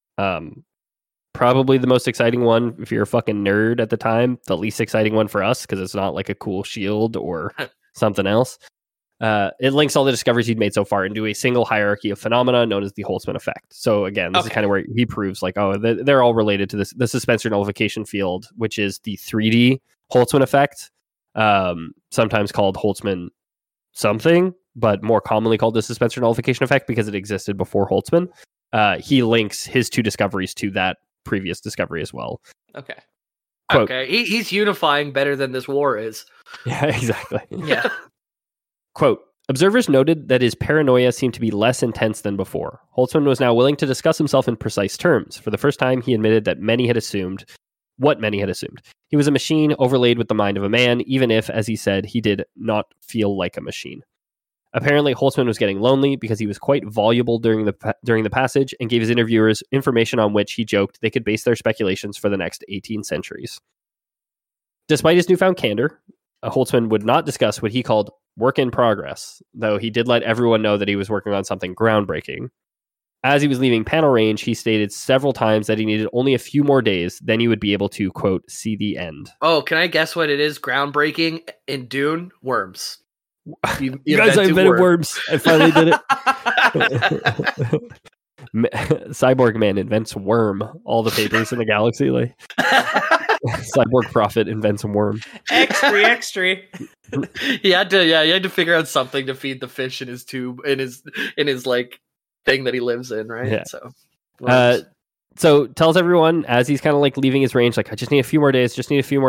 [SPEAKER 3] Probably the most exciting one if you're a fucking nerd at the time. The least exciting one for us because it's not like a cool shield or something else. It links all the discoveries he'd made so far into a single hierarchy of phenomena known as the Holtzman effect. So again, this is kind of where he proves like, oh, they're all related to the suspensor nullification field, which is the 3D Holtzman effect, sometimes called Holtzman something, but more commonly called the suspensor nullification effect because it existed before Holtzman. He links his two discoveries to that previous discovery as well.
[SPEAKER 5] Okay.
[SPEAKER 3] Quote,
[SPEAKER 4] okay, he's unifying better than this war is.
[SPEAKER 3] Yeah, exactly.
[SPEAKER 4] Yeah.
[SPEAKER 3] Quote, observers noted that his paranoia seemed to be less intense than before. Holtzman was now willing to discuss himself in precise terms. For the first time, he admitted that many had assumed. He was a machine overlaid with the mind of a man, even if, as he said, he did not feel like a machine. Apparently, Holtzman was getting lonely because he was quite voluble during the passage and gave his interviewers information on which he joked they could base their speculations for the next 18 centuries. Despite his newfound candor, Holtzman would not discuss what he called work in progress, though he did let everyone know that he was working on something groundbreaking. As he was leaving panel range, he stated several times that he needed only a few more days, then he would be able to, quote, see the end.
[SPEAKER 4] Oh, can I guess what it is? Groundbreaking in Dune? Worms.
[SPEAKER 3] You guys, I invented worms. I finally did it. Cyborg Man invents worm. All the papers in the galaxy, like Cyborg Prophet invents a worm.
[SPEAKER 5] Extra.
[SPEAKER 4] He had to figure out something to feed the fish in his tube, in his like thing that he lives in, right?
[SPEAKER 3] Yeah. So tells everyone as he's kind of like leaving his range, like, I just need a few more days.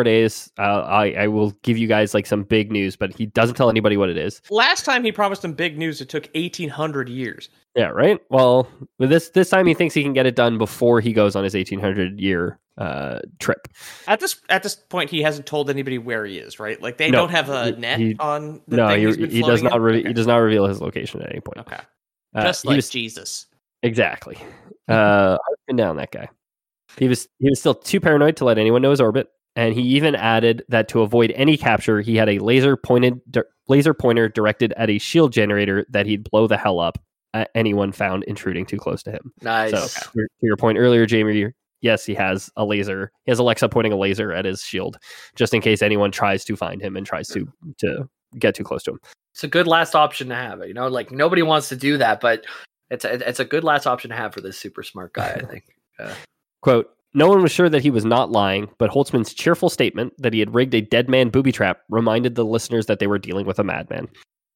[SPEAKER 3] I will give you guys like some big news, but he doesn't tell anybody what it is.
[SPEAKER 5] Last time he promised them big news, it took 1,800 years.
[SPEAKER 3] Yeah, right. Well, with this time he thinks he can get it done before he goes on his 1,800 year trip.
[SPEAKER 5] At this point, he hasn't told anybody where he is, right? Like they don't have a net on the thing.
[SPEAKER 3] He does not. He does not reveal his location at any point.
[SPEAKER 5] Okay, just like Jesus.
[SPEAKER 3] Exactly. I've been down that guy. He was still too paranoid to let anyone know his orbit, and he even added that to avoid any capture, he had a laser pointer directed at a shield generator that he'd blow the hell up at anyone found intruding too close to him.
[SPEAKER 4] Nice.
[SPEAKER 3] So, to your point earlier, Jamie, yes, he has a laser. He has Alexa pointing a laser at his shield, just in case anyone tries to find him and tries to get too close to him.
[SPEAKER 4] It's a good last option to have. You know, like nobody wants to do that, but it's a good last option to have for this super smart guy, I think.
[SPEAKER 3] Quote, no one was sure that he was not lying, but Holtzman's cheerful statement that he had rigged a dead man booby trap reminded the listeners that they were dealing with a madman.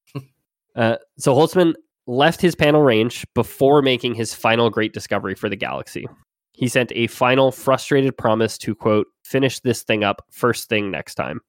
[SPEAKER 3] So Holtzman left his panel range before making his final great discovery for the galaxy. He sent a final frustrated promise to, quote, finish this thing up first thing next time.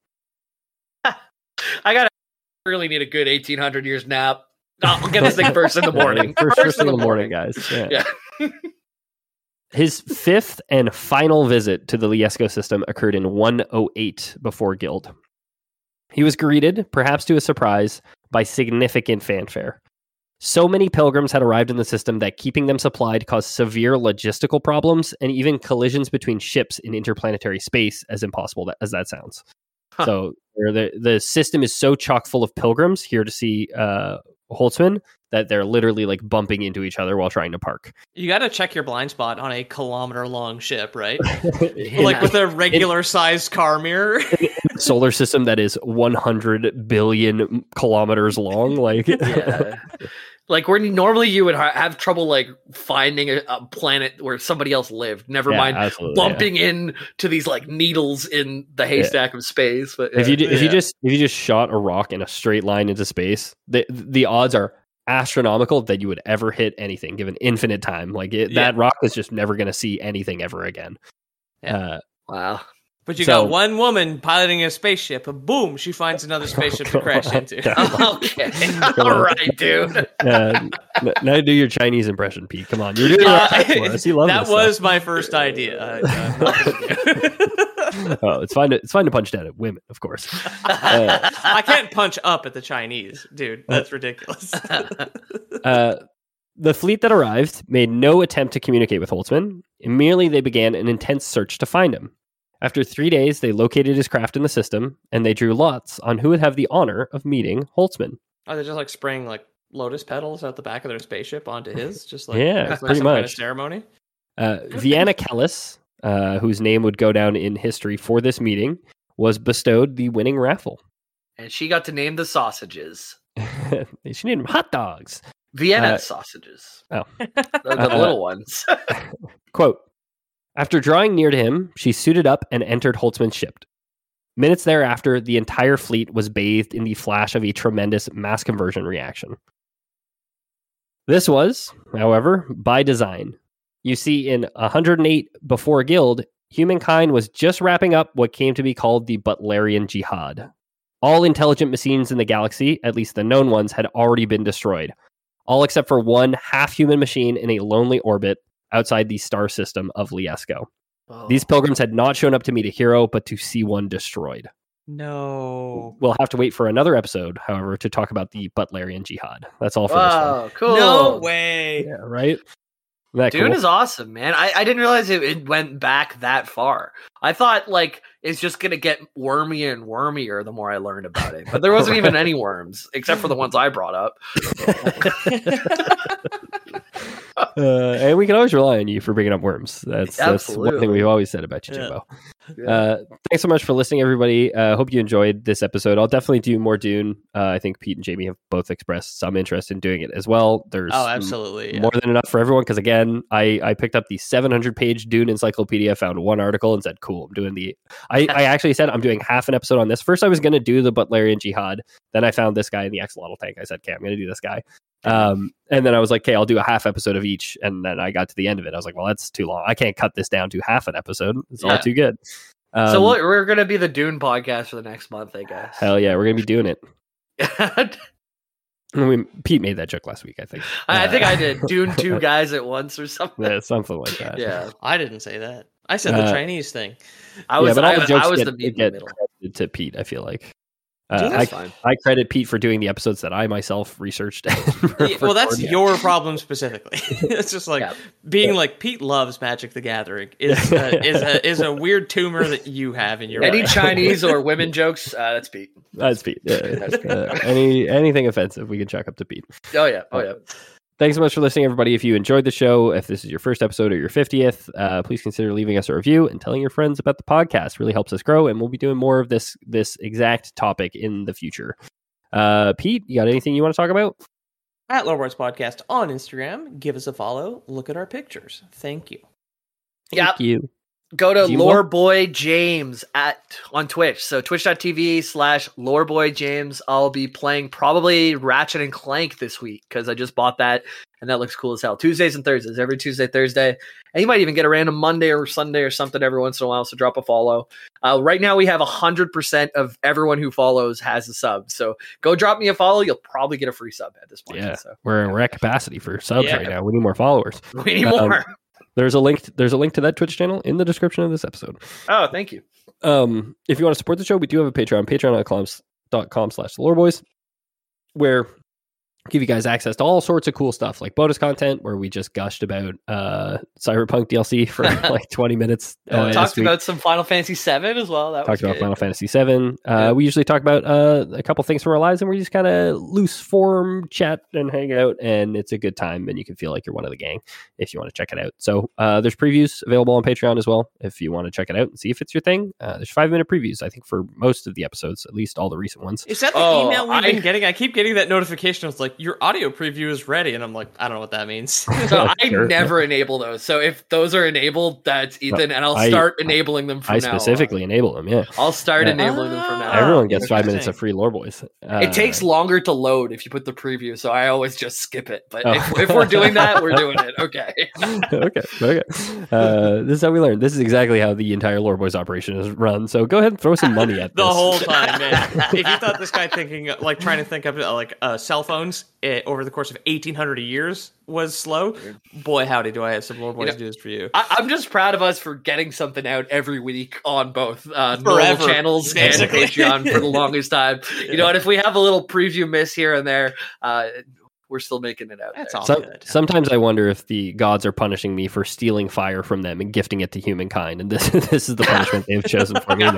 [SPEAKER 4] I really need a good 1,800 years nap. I'll get this thing first in the morning.
[SPEAKER 3] First thing in the morning, guys. Yeah. His fifth and final visit to the Liesco system occurred in 108 before Guild. He was greeted, perhaps to his surprise, by significant fanfare. So many pilgrims had arrived in the system that keeping them supplied caused severe logistical problems and even collisions between ships in interplanetary space, as impossible as that sounds.
[SPEAKER 4] Huh.
[SPEAKER 3] So the system is so chock full of pilgrims here to see Holtzman that they're literally like bumping into each other while trying to park.
[SPEAKER 5] You got to check your blind spot on a kilometer-long ship, right?
[SPEAKER 3] Yeah.
[SPEAKER 5] Like with a regular-sized car mirror.
[SPEAKER 3] Solar system that is 100 billion kilometers long. Like,
[SPEAKER 4] Yeah. Like where normally you would have trouble like finding a planet where somebody else lived. Never
[SPEAKER 3] Yeah,
[SPEAKER 4] mind
[SPEAKER 3] absolutely,
[SPEAKER 4] bumping in to these like needles in the haystack of space. But
[SPEAKER 3] if you just shot a rock in a straight line into space, the odds are astronomical that you would ever hit anything given infinite time. Like that rock is just never going to see anything ever again.
[SPEAKER 5] Yeah.
[SPEAKER 4] Wow.
[SPEAKER 5] But you got one woman piloting a spaceship, and boom, she finds another spaceship to crash into.
[SPEAKER 4] Okay. All right, dude.
[SPEAKER 3] Now do your Chinese impression, Pete. Come on. You're doing it for us. You love
[SPEAKER 5] that
[SPEAKER 3] this
[SPEAKER 5] was
[SPEAKER 3] stuff.
[SPEAKER 5] my first idea.
[SPEAKER 3] Oh, it's fine to punch down at women, of course.
[SPEAKER 5] I can't punch up at the Chinese, dude. That's ridiculous.
[SPEAKER 3] The fleet that arrived made no attempt to communicate with Holtzman. Merely they began an intense search to find him. After 3 days, they located his craft in the system, and they drew lots on who would have the honor of meeting Holtzman.
[SPEAKER 5] Are they just like spraying like lotus petals out the back of their spaceship onto his? Just like
[SPEAKER 3] Yeah, pretty
[SPEAKER 5] some
[SPEAKER 3] much.
[SPEAKER 5] kind of ceremony.
[SPEAKER 3] Vienna Kellis, whose name would go down in history for this meeting, was bestowed the winning raffle.
[SPEAKER 4] And she got to name the sausages.
[SPEAKER 3] She named them hot dogs.
[SPEAKER 4] Vienna sausages.
[SPEAKER 3] Oh.
[SPEAKER 4] The little ones.
[SPEAKER 3] Quote, after drawing near to him, she suited up and entered Holtzman's ship. Minutes thereafter, the entire fleet was bathed in the flash of a tremendous mass conversion reaction. This was, however, by design. You see, in 108 before Guild, humankind was just wrapping up what came to be called the Butlerian Jihad. All intelligent machines in the galaxy, at least the known ones, had already been destroyed. All except for one half-human machine in a lonely orbit outside the star system of Liesco.
[SPEAKER 4] Oh.
[SPEAKER 3] These pilgrims had not shown up to meet a hero, but to see one destroyed.
[SPEAKER 5] No.
[SPEAKER 3] We'll have to wait for another episode, however, to talk about the Butlerian Jihad. That's all for this one.
[SPEAKER 4] Wow, cool.
[SPEAKER 5] No way.
[SPEAKER 3] Yeah, right? Isn't that
[SPEAKER 4] Dune
[SPEAKER 3] cool?
[SPEAKER 4] is awesome, man. I didn't realize it went back that far. I thought like it's just gonna get wormier and wormier the more I learned about it. But there wasn't even any worms, except for the ones I brought up.
[SPEAKER 3] And we can always rely on you for bringing up worms. That's one
[SPEAKER 4] Absolutely.
[SPEAKER 3] thing we've always said about you,
[SPEAKER 5] Yeah.
[SPEAKER 3] Jimbo.
[SPEAKER 4] Yeah.
[SPEAKER 3] Thanks so much for listening, everybody. Hope you enjoyed this episode. I'll definitely do more Dune. I think Pete and Jamie have both expressed some interest in doing it as well. There's
[SPEAKER 5] Absolutely.
[SPEAKER 3] more than enough for everyone because, again, I picked up the 700-page Dune encyclopedia, found one article, and said, cool, I'm doing the... I actually said I'm doing half an episode on this. First, I was going to do the Butlerian Jihad. Then I found this guy in the axolotl tank. I said, okay, I'm going to do this guy. And then I was like, okay, I'll do a half episode of each. And then I got to the end of it. I was like, well, that's too long. I can't cut this down to half an episode. It's all too good.
[SPEAKER 4] So we're going to be the Dune podcast for the next month, I guess.
[SPEAKER 3] Hell yeah, we're going to be doing it. Pete made that joke last week, I think.
[SPEAKER 4] I think I did. Dune 2 guys at once or something.
[SPEAKER 3] Yeah, something like that.
[SPEAKER 4] Yeah.
[SPEAKER 5] I didn't say that. I said the Chinese thing.
[SPEAKER 4] I was,
[SPEAKER 3] but all the jokes
[SPEAKER 4] I was
[SPEAKER 3] get,
[SPEAKER 4] the meat in the
[SPEAKER 3] get
[SPEAKER 4] middle.
[SPEAKER 3] credited to Pete, I feel like.
[SPEAKER 4] That's fine.
[SPEAKER 3] I credit Pete for doing the episodes that I myself researched.
[SPEAKER 5] Well, that's your problem specifically. It's just like
[SPEAKER 4] Yeah.
[SPEAKER 5] being like Pete loves Magic the Gathering is a weird tumor that you have in your
[SPEAKER 4] Any
[SPEAKER 5] life.
[SPEAKER 4] Chinese or women jokes, that's Pete.
[SPEAKER 3] That's Pete. Yeah. Anything offensive, we can chalk up to Pete.
[SPEAKER 4] Oh, yeah. Oh, yeah.
[SPEAKER 3] Thanks so much for listening, everybody. If you enjoyed the show, if this is your first episode or your 50th, please consider leaving us a review and telling your friends about the podcast. Really helps us grow, and we'll be doing more of this exact topic in the future. Pete, you got anything you want to talk about?
[SPEAKER 5] At Lowboards Podcast on Instagram. Give us a follow. Look at our pictures. Thank you.
[SPEAKER 3] Thank you.
[SPEAKER 4] Go to
[SPEAKER 3] Gmail?
[SPEAKER 4] Loreboy James on Twitch. So twitch.tv/Loreboy James. I'll be playing probably Ratchet and Clank this week because I just bought that and that looks cool as hell. Tuesdays and Thursdays, every Tuesday, Thursday. And you might even get a random Monday or Sunday or something every once in a while. So drop a follow. Right now we have 100% of everyone who follows has a sub. So go drop me a follow. You'll probably get a free sub at this point.
[SPEAKER 3] Yeah,
[SPEAKER 4] So
[SPEAKER 3] we're at capacity for subs
[SPEAKER 5] Yeah.
[SPEAKER 3] right now. We need more followers.
[SPEAKER 4] we need more.
[SPEAKER 3] There's a link to that Twitch channel in the description of this episode.
[SPEAKER 4] Oh, thank you.
[SPEAKER 3] If you want to support the show, we do have a Patreon, patreon.com/theloreboys, where give you guys access to all sorts of cool stuff like bonus content where we just gushed about Cyberpunk DLC for like 20 minutes.
[SPEAKER 4] Talked about some Final Fantasy VII as well. That
[SPEAKER 3] Talked
[SPEAKER 4] was
[SPEAKER 3] about
[SPEAKER 4] good.
[SPEAKER 3] Final Fantasy VII. We usually talk about a couple things from our lives, and we just kind of loose form chat and hang out, and it's a good time, and you can feel like you're one of the gang if you want to check it out. So there's previews available on Patreon as well if you want to check it out and see if it's your thing. There's 5-minute previews, I think, for most of the episodes, at least all the recent ones.
[SPEAKER 5] Is that the email we've been getting? I keep getting that notification. It's like, your audio preview is ready. And I'm like, I don't know what that means.
[SPEAKER 4] So I
[SPEAKER 3] Sure.
[SPEAKER 4] never enable those. So if those are enabled, that's Ethan, and I'll start enabling them from
[SPEAKER 3] I
[SPEAKER 4] now
[SPEAKER 3] specifically enable them, yeah.
[SPEAKER 4] on. I'll start enabling them from now on.
[SPEAKER 3] Everyone gets 5 minutes of free Lore Boys.
[SPEAKER 4] It takes longer to load if you put the preview, so I always just skip it. But
[SPEAKER 3] Oh.
[SPEAKER 4] if we're doing that, we're doing it. Okay.
[SPEAKER 3] okay. This is how we learn. This is exactly how the entire Lore Boys operation is run. So go ahead and throw some money at
[SPEAKER 5] The
[SPEAKER 3] this.
[SPEAKER 5] whole time, man. If you thought this guy trying to think of cell phones over the course of 1,800 years was slow, boy howdy do I have some Lore Boys news for you.
[SPEAKER 4] I'm just proud of us for getting something out every week on both normal
[SPEAKER 5] Forever,
[SPEAKER 4] channels
[SPEAKER 5] basically.
[SPEAKER 4] and Patreon for the longest time. You know, and if we have a little preview miss here and there, we're still making it out.
[SPEAKER 5] That's
[SPEAKER 4] there.
[SPEAKER 5] all good.
[SPEAKER 3] Sometimes I wonder if the gods are punishing me for stealing fire from them and gifting it to humankind, and this is the punishment they've chosen for me.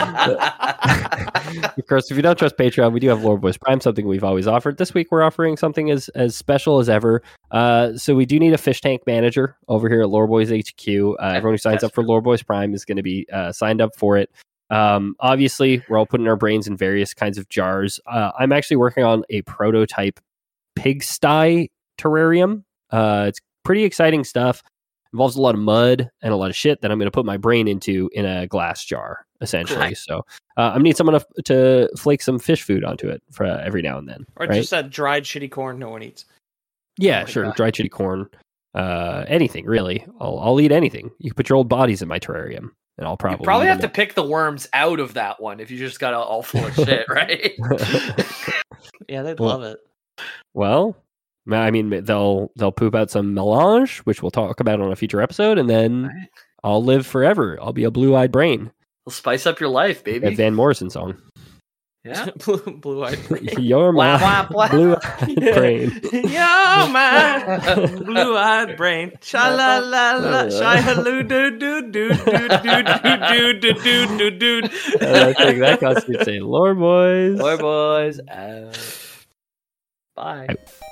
[SPEAKER 3] Of course, if you don't trust Patreon, we do have Lore Boys Prime, something we've always offered. This week, we're offering something as special as ever. So we do need a fish tank manager over here at Lore Boys HQ. Everyone who signs up for Lore Boys Prime is going to be signed up for it. Obviously, we're all putting our brains in various kinds of jars. I'm actually working on a prototype pigsty terrarium. It's pretty exciting stuff. Involves a lot of mud and a lot of shit that I'm going to put my brain into in a glass jar, essentially.
[SPEAKER 4] Right.
[SPEAKER 3] So I need someone to flake some fish food onto it for every now and then.
[SPEAKER 5] Or
[SPEAKER 3] right?
[SPEAKER 5] just that dried shitty corn no one eats.
[SPEAKER 3] Yeah,
[SPEAKER 4] Oh my
[SPEAKER 3] sure.
[SPEAKER 4] God.
[SPEAKER 3] Dried chitty corn. Anything, really. I'll eat anything. You can put your old bodies in my terrarium, and I'll probably
[SPEAKER 4] You probably
[SPEAKER 3] eat
[SPEAKER 4] have to
[SPEAKER 3] them
[SPEAKER 4] pick the worms out of that one if you just got all full of shit, right?
[SPEAKER 5] Yeah, they'd
[SPEAKER 3] Well,
[SPEAKER 5] love it.
[SPEAKER 3] Well, I mean, they'll poop out some melange, which we'll talk about on a future episode, and then
[SPEAKER 4] Right.
[SPEAKER 3] I'll live forever. I'll be a blue-eyed brain.
[SPEAKER 4] It'll spice up your life,
[SPEAKER 3] That
[SPEAKER 4] baby.
[SPEAKER 3] Van Morrison song.
[SPEAKER 4] Yeah.
[SPEAKER 5] Blue-eyed brain.
[SPEAKER 3] You're my
[SPEAKER 4] Wah, wah, wah.
[SPEAKER 3] blue-eyed brain.
[SPEAKER 5] Yo, man, blue-eyed brain. Sha la la la, shy haloo doo doo doo doo doo doo doo doo doo.
[SPEAKER 3] And I think that constitutes a Lore Boys.
[SPEAKER 4] Boy, boys. Bye.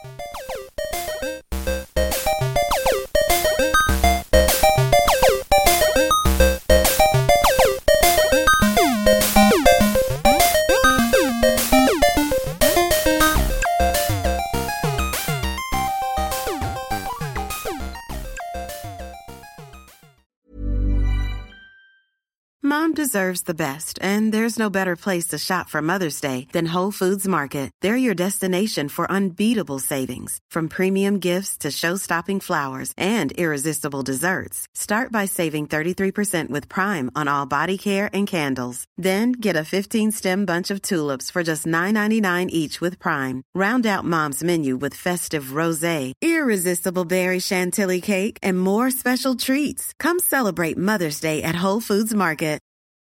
[SPEAKER 7] Mom deserves the best, and there's no better place to shop for Mother's Day than Whole Foods Market. They're your destination for unbeatable savings, from premium gifts to show-stopping flowers and irresistible desserts. Start by saving 33% with Prime on all body care and candles. Then get a 15-stem bunch of tulips for just $9.99 each with Prime. Round out Mom's menu with festive rosé, irresistible berry chantilly cake, and more special treats. Come celebrate Mother's Day at Whole Foods Market.